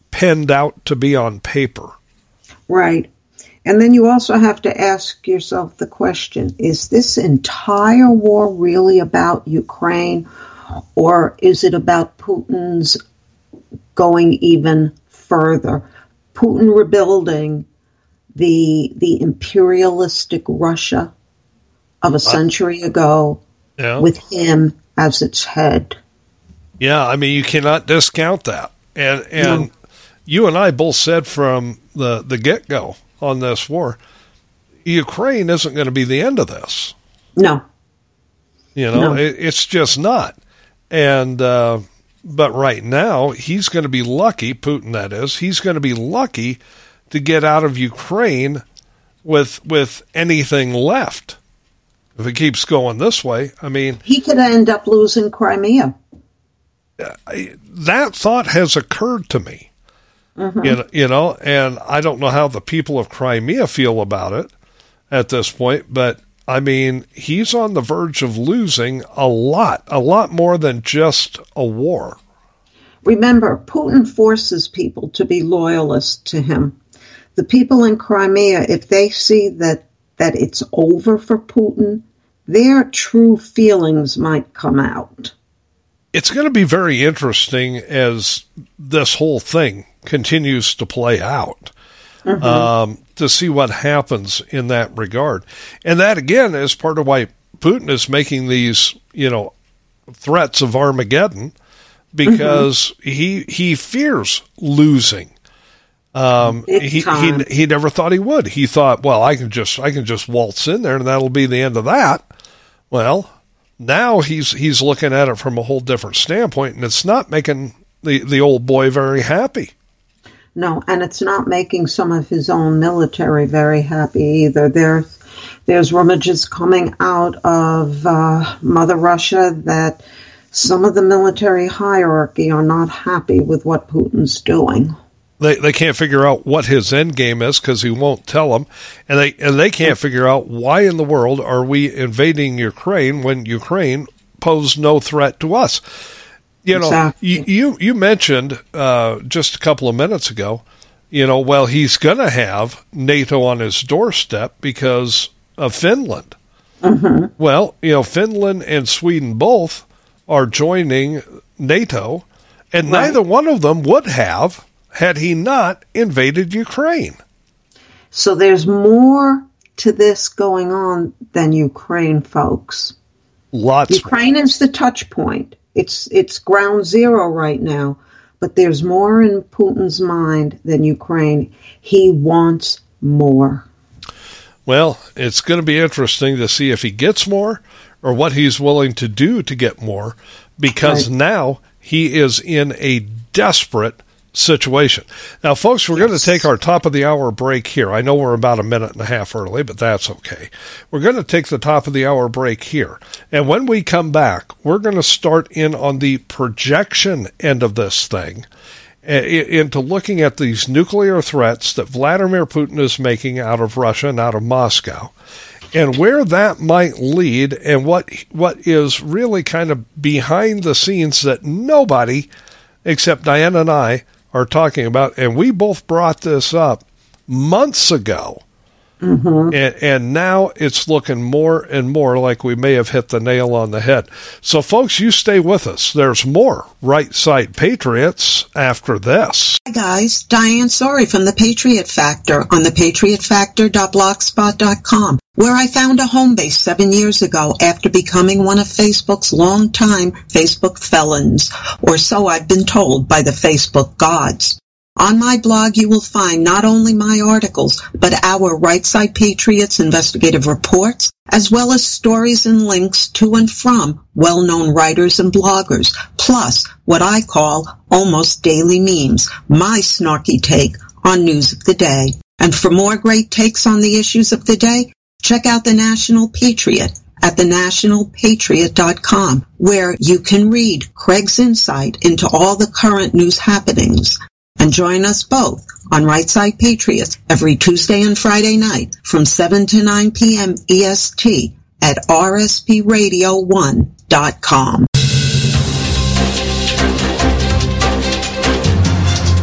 penned out to be on paper. Right. And then you also have to ask yourself the question, is this entire war really about Ukraine, or is it about Putin's going even further? Putin rebuilding the the imperialistic Russia of a century ago yeah. with him as its head. Yeah, I mean, you cannot discount that. And and no. You and I both said from the, the get-go on this war, Ukraine isn't going to be the end of this. No. You know, no. it, it's just not. And, uh, but right now, he's going to be lucky, Putin that is, he's going to be lucky to get out of Ukraine with with anything left. If it keeps going this way, I mean... He could end up losing Crimea. I, that thought has occurred to me. Mm-hmm. You know, you know, and I don't know how the people of Crimea feel about it at this point, but I mean, he's on the verge of losing a lot, a lot more than just a war. Remember, Putin forces people to be loyalists to him. The people in Crimea, if they see that, that it's over for Putin, their true feelings might come out. It's going to be very interesting as this whole thing continues to play out, mm-hmm. um, to see what happens in that regard. And that, again, is part of why Putin is making these, you know, threats of Armageddon, because mm-hmm. he he fears losing. Um, he, he he never thought he would. He thought, well, I can just I can just waltz in there and that'll be the end of that. Well, now he's he's looking at it from a whole different standpoint, and it's not making the, the old boy very happy. No, and it's not making some of his own military very happy either. There, there's rumours coming out of uh, Mother Russia that some of the military hierarchy are not happy with what Putin's doing. They they can't figure out what his end game is because he won't tell them, and they and they can't figure out why in the world are we invading Ukraine when Ukraine posed no threat to us. You know, exactly. you, you you mentioned uh, just a couple of minutes ago, you know, well, he's going to have NATO on his doorstep because of Finland. Mm-hmm. Well, you know, Finland and Sweden both are joining NATO, and right. neither one of them would have had he not invaded Ukraine. So there's more to this going on than Ukraine, folks. Lots. Ukraine more. is the touch point. It's it's ground zero right now, but there's more in Putin's mind than Ukraine. He wants more. Well, it's going to be interesting to see if he gets more or what he's willing to do to get more, because right. now he is in a desperate situation. Now, folks, we're yes. going to take our top of the hour break here. I know we're about a minute and a half early, but that's okay. We're going to take the top of the hour break here. And when we come back, we're going to start in on the projection end of this thing, into looking at these nuclear threats that Vladimir Putin is making out of Russia and out of Moscow, and where that might lead, and what what is really kind of behind the scenes that nobody except Diane and I are talking about, and we both brought this up months ago, mm-hmm. and, and now it's looking more and more like we may have hit the nail on the head. So, folks, you stay with us. There's more Right Side Patriots after this. Hi, guys. Diane Sorey from The Patriot Factor on the patriot factor dot blogspot dot com, where I found a home base seven years ago after becoming one of Facebook's longtime Facebook felons, or so I've been told by the Facebook gods. On my blog, you will find not only my articles, but our Right Side Patriots investigative reports, as well as stories and links to and from well-known writers and bloggers, plus what I call almost daily memes, my snarky take on news of the day. And for more great takes on the issues of the day, check out The National Patriot at the national patriot dot com, where you can read Craig's insight into all the current news happenings. And join us both on Right Side Patriots every Tuesday and Friday night from seven to nine p.m. E S T at r s p radio one dot com. You're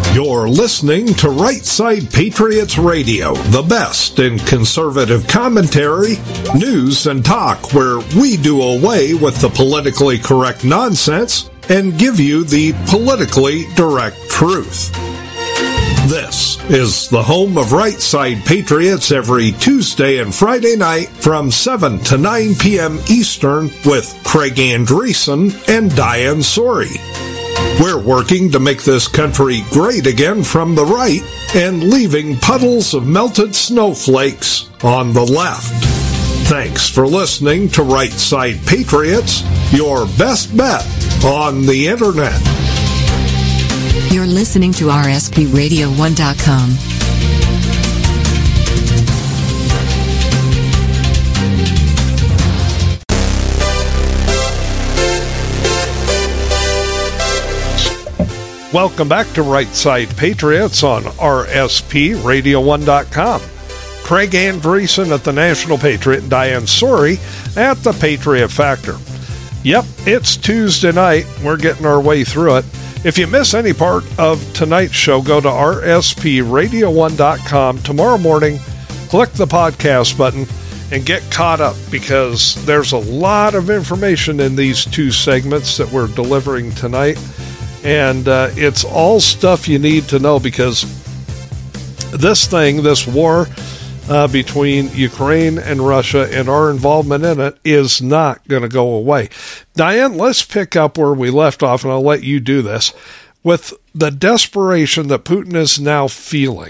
You're listening to Right Side Patriots Radio, the best in conservative commentary, news, and talk, where we do away with the politically correct nonsense and give you the politically direct truth. This is the home of Right Side Patriots every Tuesday and Friday night from seven to nine p.m. Eastern with Craig Andreessen and Diane Sori. We're working to make this country great again from the right and leaving puddles of melted snowflakes on the left. Thanks for listening to Right Side Patriots, your best bet on the Internet. You're listening to R S P radio one dot com. Welcome back to Right Side Patriots on R S P radio one dot com. Craig Andreessen at the National Patriot and Diane Sori at the Patriot Factor. Yep, it's Tuesday night. We're getting our way through it. If you miss any part of tonight's show, go to R S P radio one dot com tomorrow morning, click the podcast button, and get caught up, because there's a lot of information in these two segments that we're delivering tonight. And uh, it's all stuff you need to know, because this thing, this war uh, between Ukraine and Russia and our involvement in it is not going to go away. Diane, let's pick up where we left off, and I'll let you do this, with the desperation that Putin is now feeling.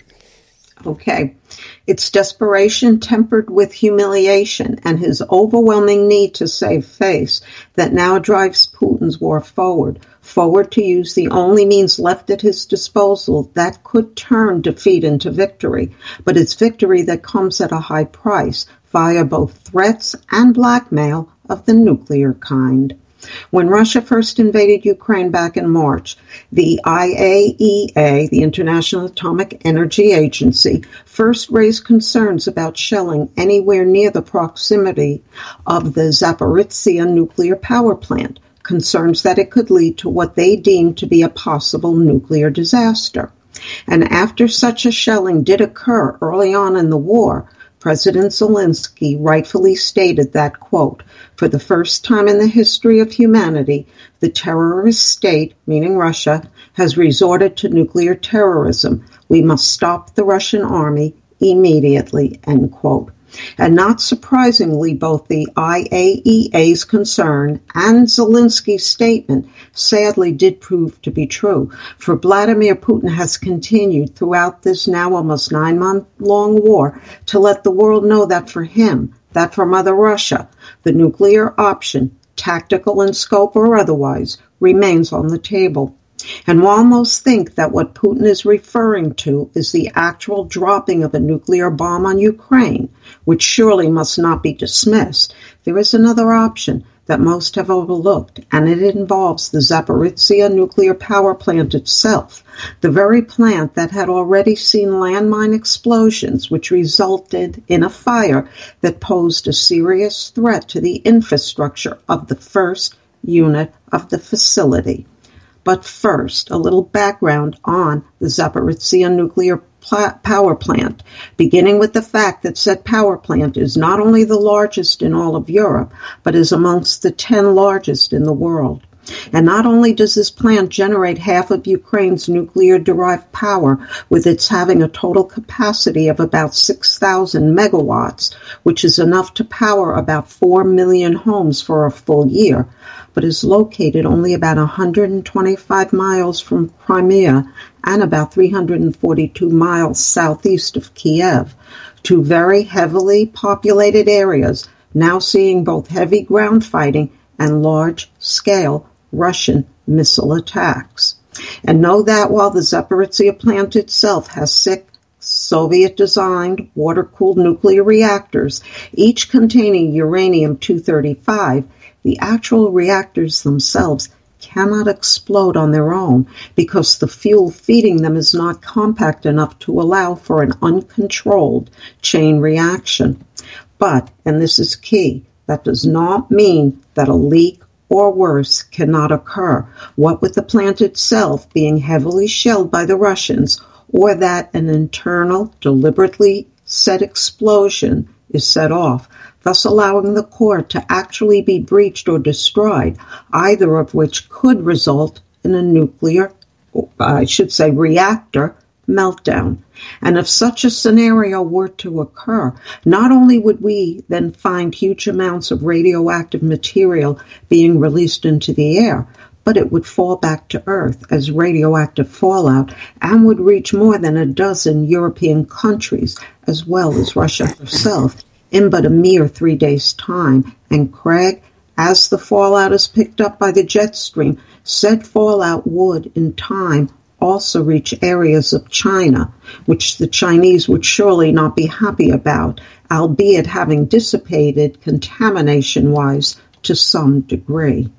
Okay. It's desperation tempered with humiliation and his overwhelming need to save face that now drives Putin's war forward, forward to use the only means left at his disposal that could turn defeat into victory. But it's victory that comes at a high price via both threats and blackmail of the nuclear kind. When Russia first invaded Ukraine back in March, the I A E A, the International Atomic Energy Agency, first raised concerns about shelling anywhere near the proximity of the Zaporizhzhia nuclear power plant, concerns that it could lead to what they deemed to be a possible nuclear disaster. And after such a shelling did occur early on in the war, President Zelensky rightfully stated that, quote, for the first time in the history of humanity, the terrorist state, meaning Russia, has resorted to nuclear terrorism. We must stop the Russian army immediately, end quote. And not surprisingly, both the I A E A's concern and Zelensky's statement sadly did prove to be true, for Vladimir Putin has continued throughout this now almost nine-month-long war to let the world know that for him, that for Mother Russia, the nuclear option, tactical in scope or otherwise, remains on the table. And while most think that what Putin is referring to is the actual dropping of a nuclear bomb on Ukraine, which surely must not be dismissed, there is another option that most have overlooked, and it involves the Zaporizhzhia nuclear power plant itself, the very plant that had already seen landmine explosions which resulted in a fire that posed a serious threat to the infrastructure of the first unit of the facility. But first, a little background on the Zaporizhzhia nuclear pl- power plant, beginning with the fact that said power plant is not only the largest in all of Europe, but is amongst the ten largest in the world. And not only does this plant generate half of Ukraine's nuclear-derived power, with its having a total capacity of about six thousand megawatts, which is enough to power about four million homes for a full year, but is located only about one hundred twenty-five miles from Crimea and about three hundred forty-two miles southeast of Kiev, two very heavily populated areas now seeing both heavy ground fighting and large-scale Russian missile attacks. And know that while the Zaporizhzhia plant itself has six Soviet-designed water-cooled nuclear reactors, each containing uranium two thirty-five, the actual reactors themselves cannot explode on their own because the fuel feeding them is not compact enough to allow for an uncontrolled chain reaction. But, and this is key, that does not mean that a leak or worse cannot occur, what with the plant itself being heavily shelled by the Russians, or that an internal, deliberately set explosion is set off, thus allowing the core to actually be breached or destroyed, either of which could result in a nuclear, I should say reactor, meltdown. And if such a scenario were to occur, not only would we then find huge amounts of radioactive material being released into the air, but it would fall back to Earth as radioactive fallout and would reach more than a dozen European countries, as well as Russia herself, in but a mere three days' time. And Craig, as the fallout is picked up by the jet stream, said fallout would, in time, also reach areas of China, which the Chinese would surely not be happy about, albeit having dissipated contamination-wise to some degree.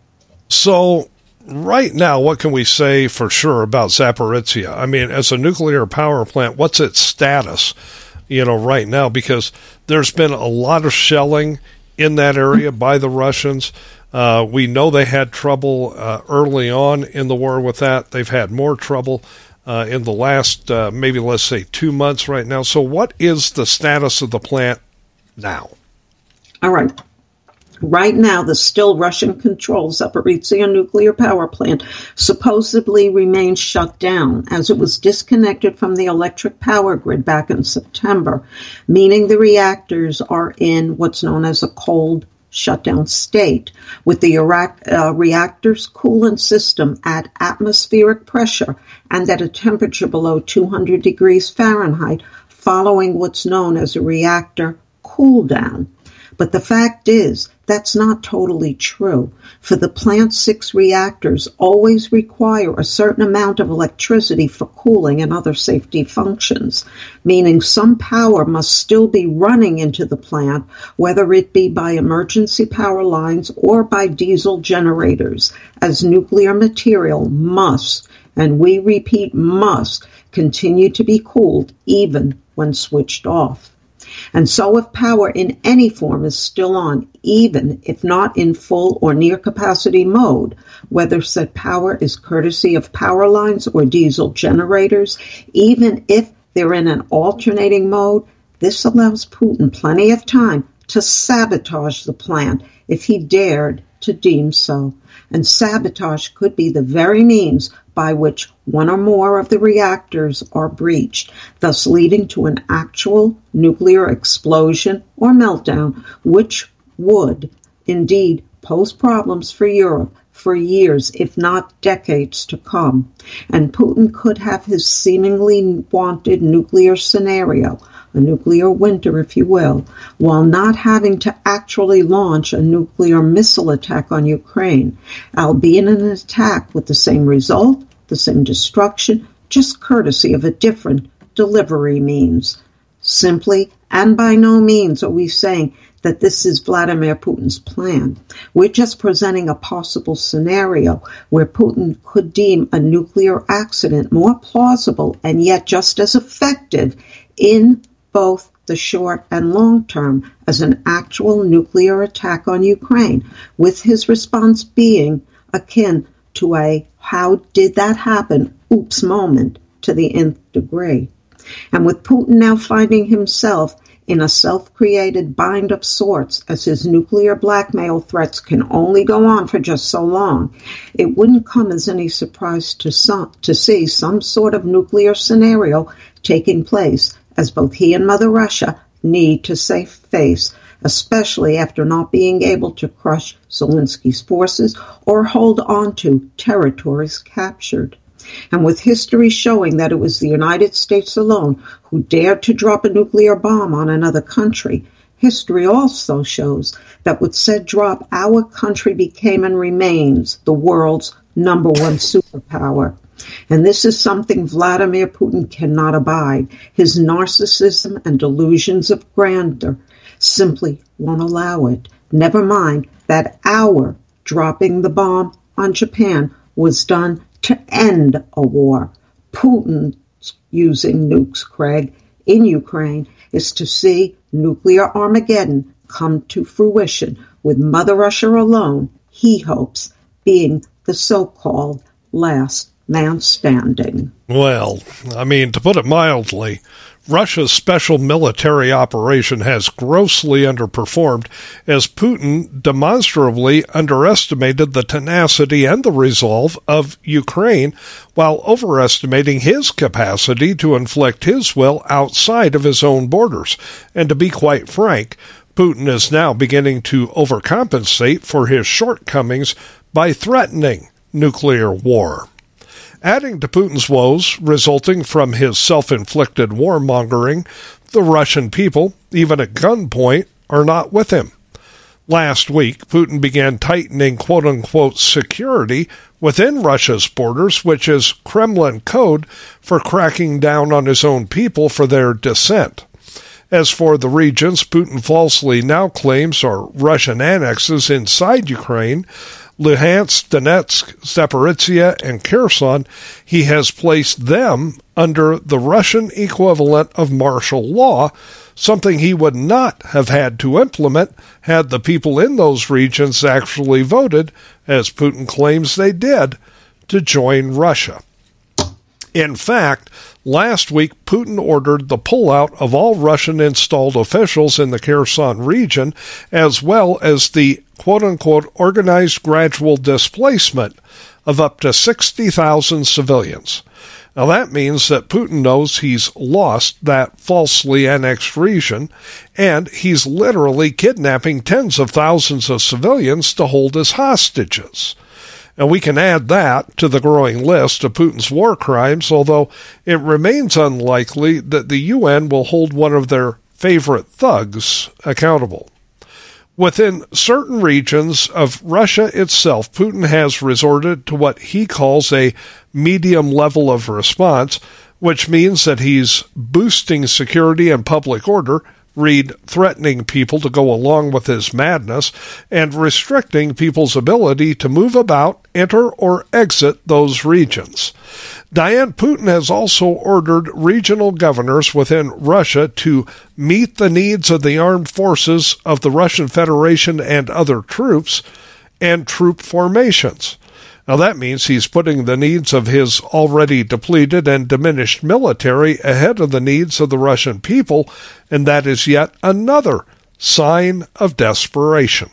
So, right now, what can we say for sure about Zaporizhzhia? I mean, as a nuclear power plant, what's its status, you know, right now? Because there's been a lot of shelling in that area by the Russians. Uh, we know they had trouble uh, early on in the war with that. They've had more trouble uh, in the last, uh, maybe let's say, two months right now. So what is the status of the plant now? All right. Right now, the still Russian-controlled Zaporizhzhia nuclear power plant supposedly remains shut down as it was disconnected from the electric power grid back in September, meaning the reactors are in what's known as a cold shutdown state, with the Iraq, uh, reactor's coolant system at atmospheric pressure and at a temperature below two hundred degrees Fahrenheit, following what's known as a reactor cool down. But the fact is, that's not totally true, for the plant's six reactors always require a certain amount of electricity for cooling and other safety functions, meaning some power must still be running into the plant, whether it be by emergency power lines or by diesel generators, as nuclear material must, and we repeat must, continue to be cooled even when switched off. And so if power in any form is still on, even if not in full or near capacity mode, whether said power is courtesy of power lines or diesel generators, even if they're in an alternating mode, this allows Putin plenty of time to sabotage the plant if he dared to deem so. And sabotage could be the very means by which one or more of the reactors are breached, thus leading to an actual nuclear explosion or meltdown, which would indeed pose problems for Europe for years, if not decades to come. And Putin could have his seemingly wanted nuclear scenario, a nuclear winter, if you will, while not having to actually launch a nuclear missile attack on Ukraine, albeit an attack with the same result, the same destruction, just courtesy of a different delivery means. Simply, and by no means are we saying that this is Vladimir Putin's plan. We're just presenting a possible scenario where Putin could deem a nuclear accident more plausible and yet just as effective in both the short and long term as an actual nuclear attack on Ukraine, with his response being akin to a how did that happen, oops moment to the nth degree. And with Putin now finding himself in a self-created bind of sorts, as his nuclear blackmail threats can only go on for just so long, it wouldn't come as any surprise to some, to see some sort of nuclear scenario taking place, as both he and Mother Russia need to save face, especially after not being able to crush Zelensky's forces or hold on to territories captured. And with history showing that it was the United States alone who dared to drop a nuclear bomb on another country, history also shows that with said drop, our country became and remains the world's number one superpower. And this is something Vladimir Putin cannot abide. His narcissism and delusions of grandeur simply won't allow it. Never mind that our dropping the bomb on Japan was done to end a war. Putin's using nukes, Craig, in Ukraine is to see nuclear Armageddon come to fruition with Mother Russia alone, he hopes, being the so-called last man standing. Well, I mean, to put it mildly, Russia's special military operation has grossly underperformed as Putin demonstrably underestimated the tenacity and the resolve of Ukraine while overestimating his capacity to inflict his will outside of his own borders. And to be quite frank, Putin is now beginning to overcompensate for his shortcomings by threatening nuclear war. Adding to Putin's woes resulting from his self-inflicted warmongering, the Russian people, even at gunpoint, are not with him. Last week, Putin began tightening quote-unquote security within Russia's borders, which is Kremlin code for cracking down on his own people for their dissent. As for the regions Putin falsely now claims are Russian annexes inside Ukraine, Luhansk, Donetsk, Zaporizhia, and Kherson, he has placed them under the Russian equivalent of martial law, something he would not have had to implement had the people in those regions actually voted, as Putin claims they did, to join Russia. In fact, last week Putin ordered the pullout of all Russian-installed officials in the Kherson region, as well as the quote-unquote organized gradual displacement of up to sixty thousand civilians. Now that means that Putin knows he's lost that falsely annexed region, and he's literally kidnapping tens of thousands of civilians to hold as hostages. And we can add that to the growing list of Putin's war crimes, although it remains unlikely that the U N will hold one of their favorite thugs accountable. Within certain regions of Russia itself, Putin has resorted to what he calls a medium level of response, which means that he's boosting security and public order, read threatening people to go along with his madness, and restricting people's ability to move about, enter, or exit those regions. Diane, Putin has also ordered regional governors within Russia to meet the needs of the armed forces of the Russian Federation and other troops and troop formations. Now that means he's putting the needs of his already depleted and diminished military ahead of the needs of the Russian people, and that is yet another sign of desperation.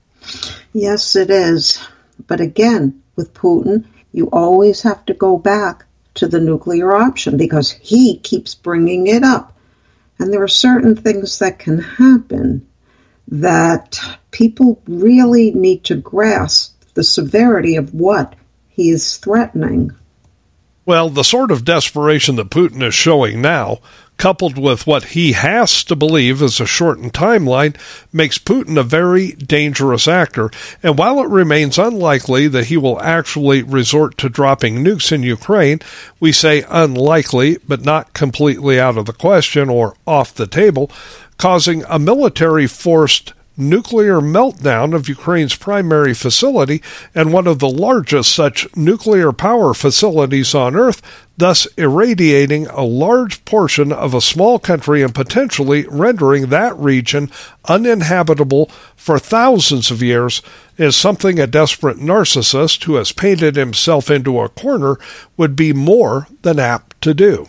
Yes, it is. But again, with Putin, you always have to go back to the nuclear option because he keeps bringing it up. And there are certain things that can happen that people really need to grasp the severity of what he is threatening. Well, the sort of desperation that Putin is showing now, coupled with what he has to believe is a shortened timeline, makes Putin a very dangerous actor. And while it remains unlikely that he will actually resort to dropping nukes in Ukraine, we say unlikely, but not completely out of the question or off the table, causing a military-forced nuclear meltdown of Ukraine's primary facility and one of the largest such nuclear power facilities on Earth, thus irradiating a large portion of a small country and potentially rendering that region uninhabitable for thousands of years, is something a desperate narcissist who has painted himself into a corner would be more than apt to do.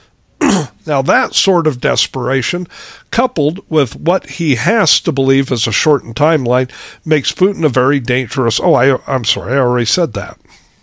Now, that sort of desperation, coupled with what he has to believe is a shortened timeline, makes Putin a very dangerous... Oh, I, I'm sorry, I already said that.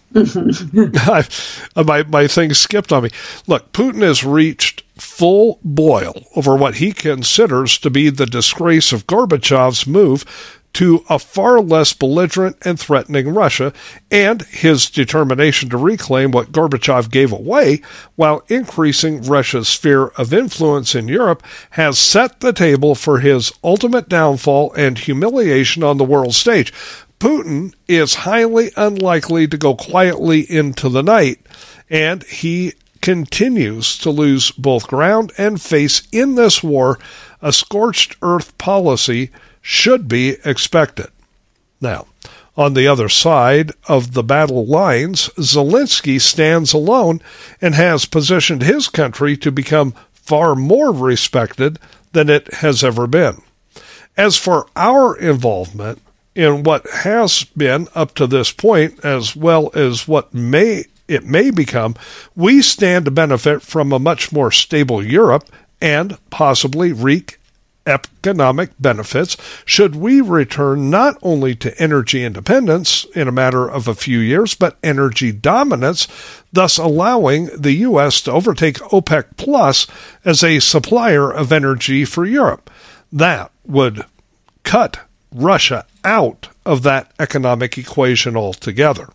I, my, my thing skipped on me. Look, Putin has reached full boil over what he considers to be the disgrace of Gorbachev's move to a far less belligerent and threatening Russia, and his determination to reclaim what Gorbachev gave away while increasing Russia's sphere of influence in Europe has set the table for his ultimate downfall and humiliation on the world stage. Putin is highly unlikely to go quietly into the night, and he continues to lose both ground and face in this war. A scorched earth policy should be expected. Now, on the other side of the battle lines, Zelensky stands alone and has positioned his country to become far more respected than it has ever been. As for our involvement in what has been up to this point, as well as what may it may become, we stand to benefit from a much more stable Europe and possibly reap economic benefits should we return not only to energy independence in a matter of a few years, but energy dominance, thus allowing the U S to overtake OPEC Plus as a supplier of energy for Europe. That would cut Russia out of that economic equation altogether.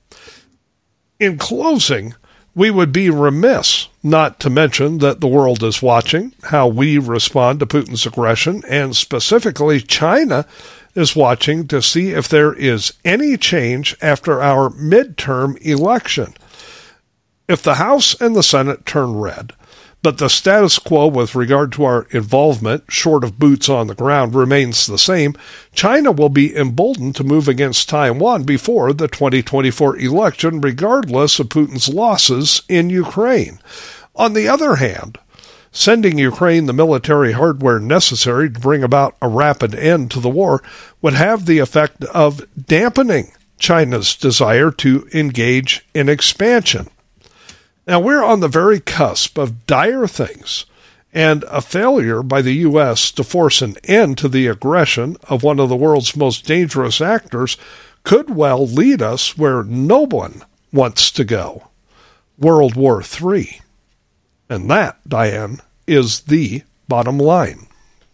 In closing, we would be remiss not to mention that the world is watching how we respond to Putin's aggression, and specifically China is watching to see if there is any change after our midterm election. If the House and the Senate turn red, but the status quo with regard to our involvement, short of boots on the ground, remains the same, China will be emboldened to move against Taiwan before the twenty twenty-four election, regardless of Putin's losses in Ukraine. On the other hand, sending Ukraine the military hardware necessary to bring about a rapid end to the war would have the effect of dampening China's desire to engage in expansion. Now, we're on the very cusp of dire things, and a failure by the U S to force an end to the aggression of one of the world's most dangerous actors could well lead us where no one wants to go, World War Three. And that, Diane, is the bottom line.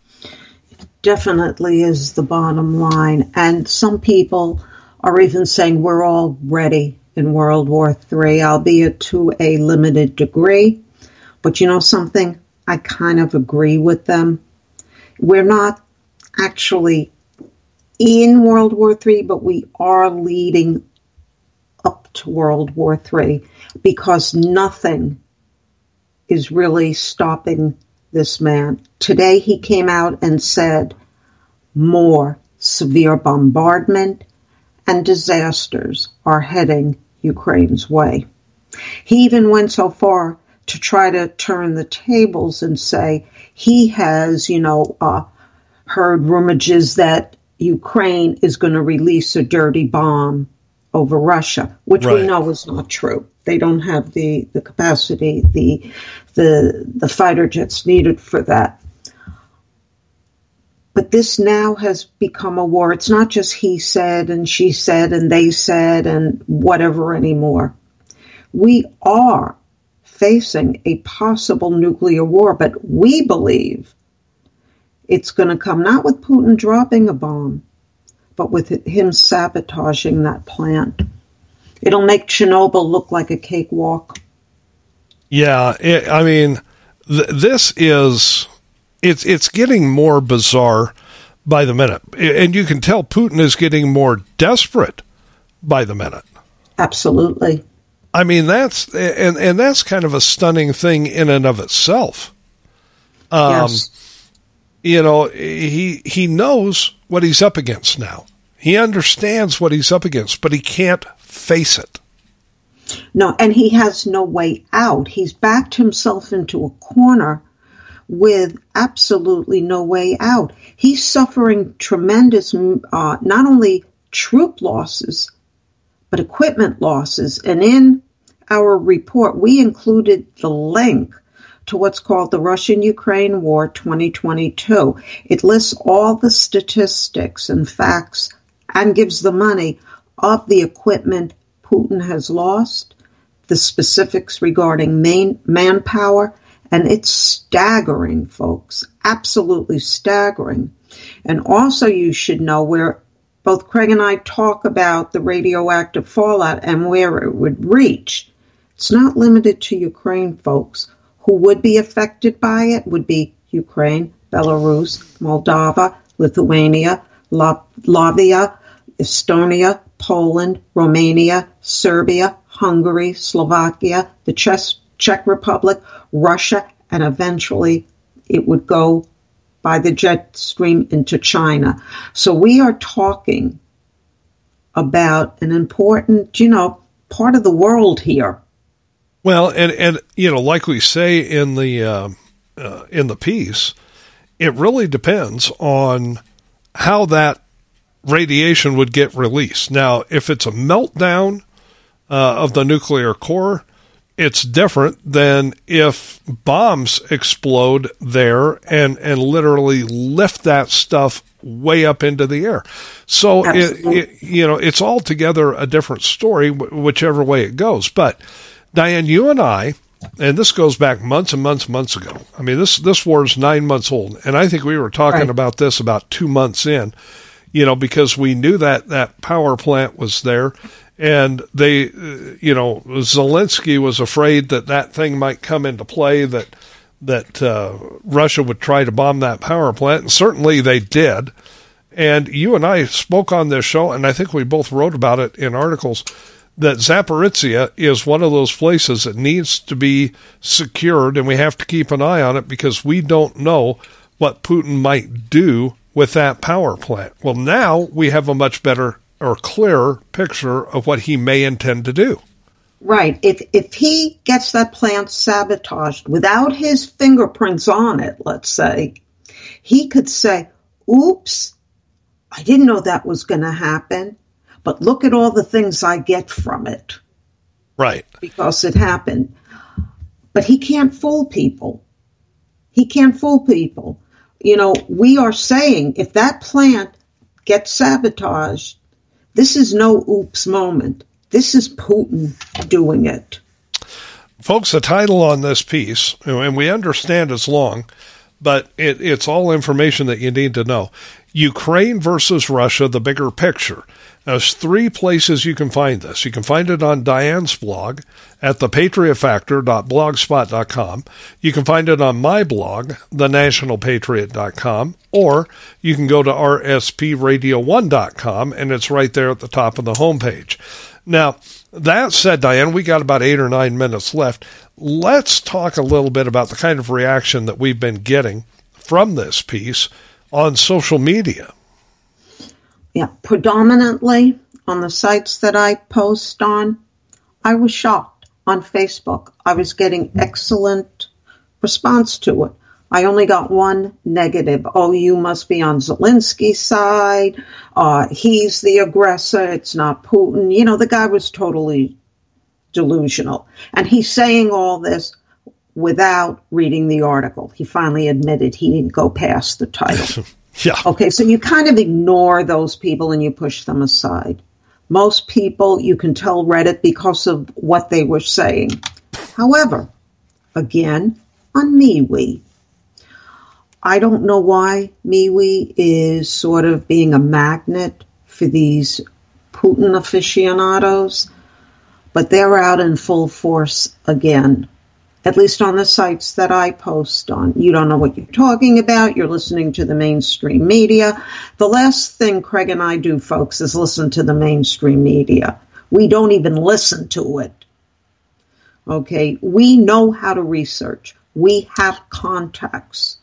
Definitely is the bottom line. And some people are even saying we're all ready in World War Three, albeit to a limited degree. But you know something? I kind of agree with them. We're not actually in World War Three, but we are leading up to World War Three because nothing is really stopping this man. Today he came out and said more severe bombardment and disasters are heading Ukraine's way. He even went so far to try to turn the tables and say he has, you know, uh, heard rumours that Ukraine is going to release a dirty bomb over Russia, which right. we know is not true. They don't have the, the capacity, the, the, the fighter jets needed for that. But this now has become a war. It's not just he said and she said and they said and whatever anymore. We are facing a possible nuclear war, but we believe it's going to come not with Putin dropping a bomb, but with him sabotaging that plant. It'll make Chernobyl look like a cakewalk. Yeah, it, I mean, th- this is... It's it's getting more bizarre by the minute. And you can tell Putin is getting more desperate by the minute. Absolutely. I mean, that's and, and that's kind of a stunning thing in and of itself. Um, yes. You know, he he knows what he's up against now. He understands what he's up against, but he can't face it. No, and he has no way out. He's backed himself into a corner with absolutely no way out. He's suffering tremendous, uh, not only troop losses, but equipment losses. And in our report, we included the link to what's called the Russian-Ukraine War twenty twenty-two. It lists all the statistics and facts and gives the money of the equipment Putin has lost, the specifics regarding main manpower, and it's staggering, folks, absolutely staggering. And also you should know where both Craig and I talk about the radioactive fallout and where it would reach. It's not limited to Ukraine, folks. Who would be affected by it would be Ukraine, Belarus, Moldova, Lithuania, Latvia, Estonia, Poland, Romania, Serbia, Hungary, Slovakia, the Czech Republic, Russia, and eventually it would go by the jet stream into China. So we are talking about an important, you know, part of the world here. Well, and, and you know, like we say in the uh, uh, in the piece, it really depends on how that radiation would get released. Now, if it's a meltdown uh, of the nuclear core, it's different than if bombs explode there and, and literally lift that stuff way up into the air. So, it, it, you know, it's altogether a different story, whichever way it goes. But, Diane, you and I, and this goes back months and months and months ago. I mean, this, this war is nine months old, and I think we were talking right. about this about two months in, you know, because we knew that that power plant was there. And they, you know, Zelensky was afraid that that thing might come into play, that that uh, Russia would try to bomb that power plant, and certainly they did. And you and I spoke on this show, and I think we both wrote about it in articles, that Zaporizhia is one of those places that needs to be secured, and we have to keep an eye on it because we don't know what Putin might do with that power plant. Well, now we have a much better or clearer picture of what he may intend to do. Right. If if he gets that plant sabotaged without his fingerprints on it, let's say, he could say, oops, I didn't know that was going to happen, but look at all the things I get from it. Right. Because it happened. But he can't fool people. He can't fool people. You know, we are saying if that plant gets sabotaged, this is no oops moment. This is Putin doing it. Folks, the title on this piece, and we understand it's long, but it, it's all information that you need to know. Ukraine versus Russia, the bigger picture. There's three places you can find this. You can find it on Diane's blog at the patriot factor dot blogspot dot com. You can find it on my blog, the national patriot dot com, or you can go to r s p radio one dot com, and it's right there at the top of the homepage. Now, that said, Diane, we got about eight or nine minutes left. Let's talk a little bit about the kind of reaction that we've been getting from this piece on social media. Yeah, predominantly on the sites that I post on, I was shocked. On Facebook, I was getting excellent response to it. I only got one negative. Oh, you must be on Zelensky's side. Uh, he's the aggressor. It's not Putin. You know, the guy was totally delusional. And he's saying all this without reading the article. He finally admitted he didn't go past the title. Yeah. Okay, so you kind of ignore those people and you push them aside. Most people, you can tell, read it because of what they were saying. However, again, on MeWe, I don't know why MeWe is sort of being a magnet for these Putin aficionados, but they're out in full force again. At least on the sites that I post on. You don't know what you're talking about. You're listening to the mainstream media. The last thing Craig and I do, folks, is listen to the mainstream media. We don't even listen to it. Okay? We know how to research. We have contacts.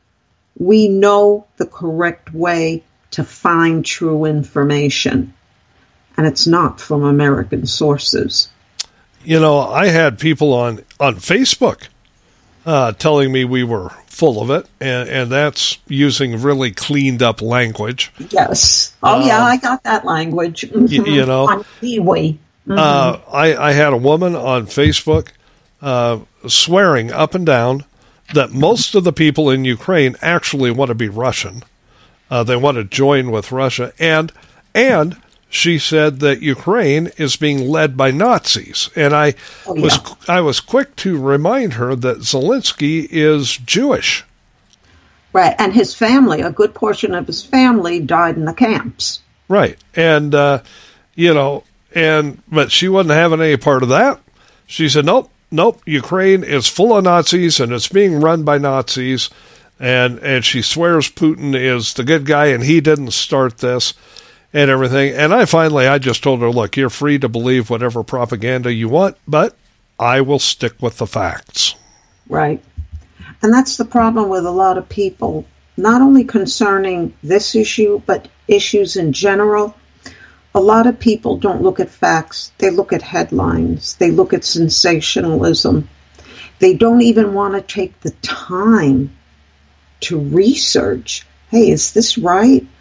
We know the correct way to find true information. And it's not from American sources. You know, I had people on, on Facebook uh, telling me we were full of it, and, and that's using really cleaned up language. Yes. Oh, um, yeah, I got that language. Mm-hmm. Y- you know. On MeWe. Mm-hmm. Uh, I, I had a woman on Facebook uh, swearing up and down that most of the people in Ukraine actually want to be Russian. Uh, they want to join with Russia, and and she said that Ukraine is being led by Nazis. And I oh, yeah. was I was quick to remind her that Zelensky is Jewish. Right, and his family, a good portion of his family died in the camps. Right, and, uh, you know, and but she wasn't having any part of that. She said, nope, nope, Ukraine is full of Nazis, and it's being run by Nazis, and, and she swears Putin is the good guy, and he didn't start this. And everything. And I finally, I just told her, look, you're free to believe whatever propaganda you want, but I will stick with the facts. Right. And that's the problem with a lot of people, not only concerning this issue, but issues in general. A lot of people don't look at facts. They look at headlines. They look at sensationalism. They don't even want to take the time to research. Hey, is this right?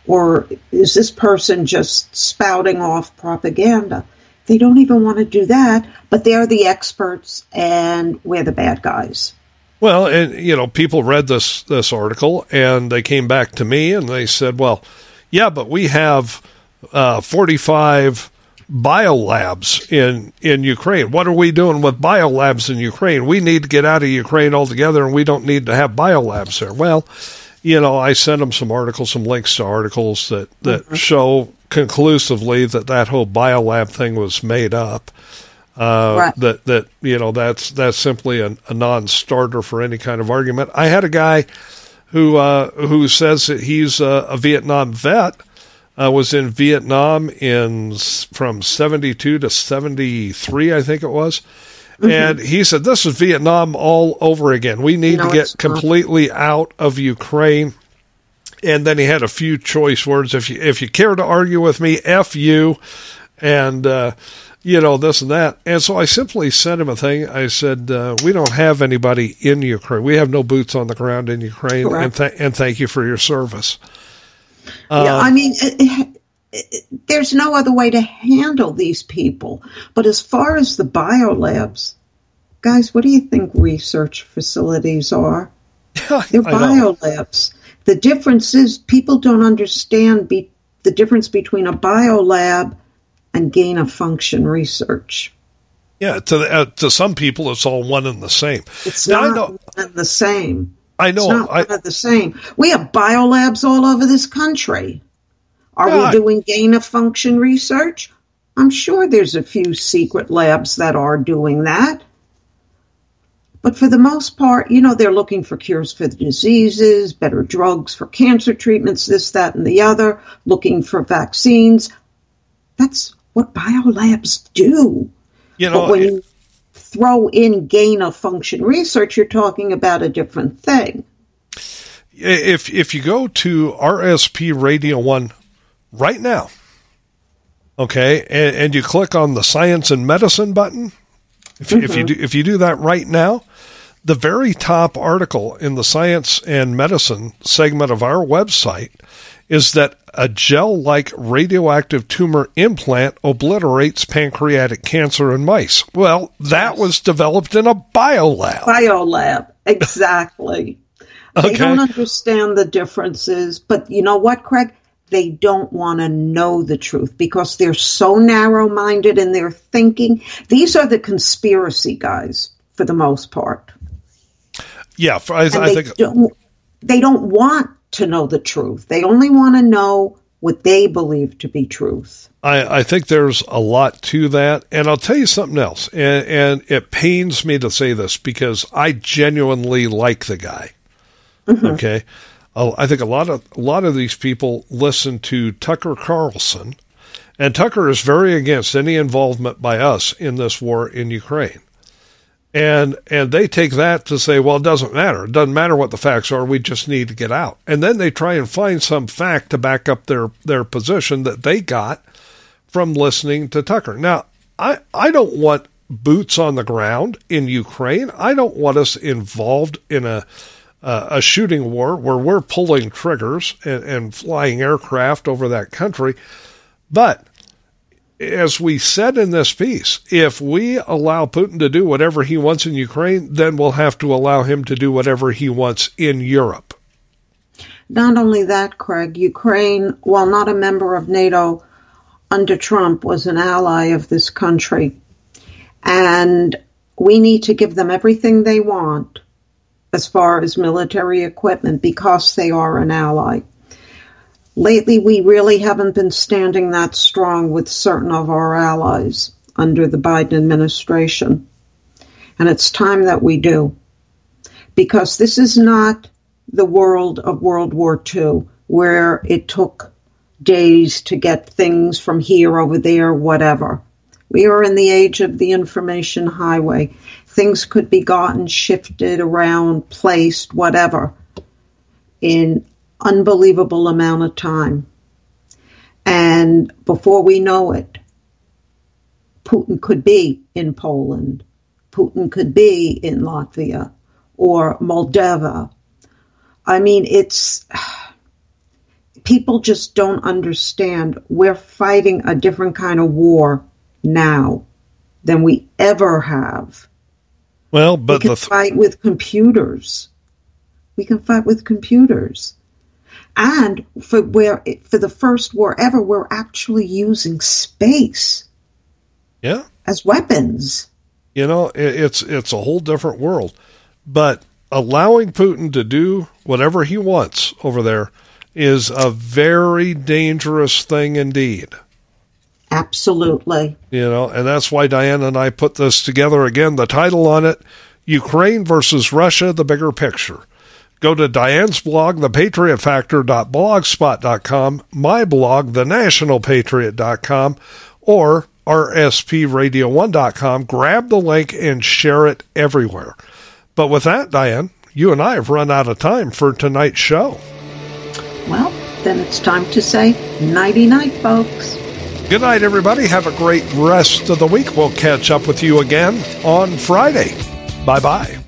Or is this person just spouting off propaganda? They don't even want to do that, but they're the experts and we're the bad guys. Well, and, you know, people read this, this article and they came back to me and they said, well, yeah, but we have uh, forty-five biolabs in, in Ukraine. What are we doing with biolabs in Ukraine? We need to get out of Ukraine altogether and we don't need to have biolabs there. Well, you know, I sent them some articles, some links to articles that, that mm-hmm. show conclusively that that whole biolab thing was made up. Uh, right. That, that, you know, that's, that's simply a, a non-starter for any kind of argument. I had a guy who, uh, who says that he's a, a Vietnam vet, uh, was in Vietnam in, from seventy-two to seventy-three, I think it was. Mm-hmm. And he said, this is Vietnam all over again. We need no, to get completely not. out of Ukraine. And then he had a few choice words. If you, if you care to argue with me, F you. And, uh, you know, this and that. And so I simply sent him a thing. I said, uh, we don't have anybody in Ukraine. We have no boots on the ground in Ukraine. And, th- and thank you for your service. Um, yeah, I mean, it, it, there's no other way to handle these people. But as far as the biolabs, guys, what do you think research facilities are? They're biolabs. The difference is people don't understand be, the difference between a biolab and gain-of-function research. Yeah, to the, uh, to some people, it's all one and the same. It's now, not I know, one and the same. I know. It's not I, one and the same. We have biolabs all over this country. Are yeah, we doing gain-of-function research? I'm sure there's a few secret labs that are doing that. But for the most part, you know, they're looking for cures for the diseases, better drugs for cancer treatments, this, that, and the other, looking for vaccines. That's what biolabs do. You know, but when it, you throw in gain-of-function research, you're talking about a different thing. If if you go to R S P Radio one right now, okay, and, and you click on the Science and Medicine button, if, mm-hmm. if you do if you do that right now, the very top article in the Science and Medicine segment of our website is that a gel-like radioactive tumor implant obliterates pancreatic cancer in mice. Well, that was developed in a biolab. Biolab, exactly. Okay. They don't understand the differences, but you know what, Craig? They don't want to know the truth because they're so narrow-minded in their thinking. These are the conspiracy guys, for the most part. Yeah, for, I, I they think don't, they don't want to know the truth. They only want to know what they believe to be truth. I, I think there's a lot to that. And I'll tell you something else. And, and it pains me to say this because I genuinely like the guy. Mm-hmm. Okay. I think a lot of, a lot of these people listen to Tucker Carlson, and Tucker is very against any involvement by us in this war in Ukraine. And and they take that to say, well, it doesn't matter. It doesn't matter what the facts are. We just need to get out. And then they try and find some fact to back up their, their position that they got from listening to Tucker. Now, I, I don't want boots on the ground in Ukraine. I don't want us involved in a uh, a shooting war where we're pulling triggers and, and flying aircraft over that country. But as we said in this piece, if we allow Putin to do whatever he wants in Ukraine, then we'll have to allow him to do whatever he wants in Europe. Not only that, Craig, Ukraine, while not a member of NATO under Trump, was an ally of this country. And we need to give them everything they want as far as military equipment because they are an ally. Lately, we really haven't been standing that strong with certain of our allies under the Biden administration. And it's time that we do. Because this is not the world of World War Two, where it took days to get things from here over there, whatever. We are in the age of the information highway. Things could be gotten, shifted around, placed, whatever, in unbelievable amount of time. And before we know it, Putin could be in Poland. Putin could be in Latvia or Moldova. I mean, it's people just don't understand. We're fighting a different kind of war now than we ever have. Well, but we can the th- fight with computers. We can fight with computers. And for where for the first war ever, we're actually using space yeah. as weapons. You know, it, it's it's a whole different world. But allowing Putin to do whatever he wants over there is a very dangerous thing indeed. Absolutely. You know, and that's why Diane and I put this together again. The title on it, Ukraine versus Russia, the bigger picture. Go to Diane's blog, the patriot factor dot blogspot dot com, my blog, the national patriot dot com, or R S P radio one dot com. Grab the link and share it everywhere. But with that, Diane, you and I have run out of time for tonight's show. Well, then it's time to say nighty-night, folks. Good night, everybody. Have a great rest of the week. We'll catch up with you again on Friday. Bye-bye.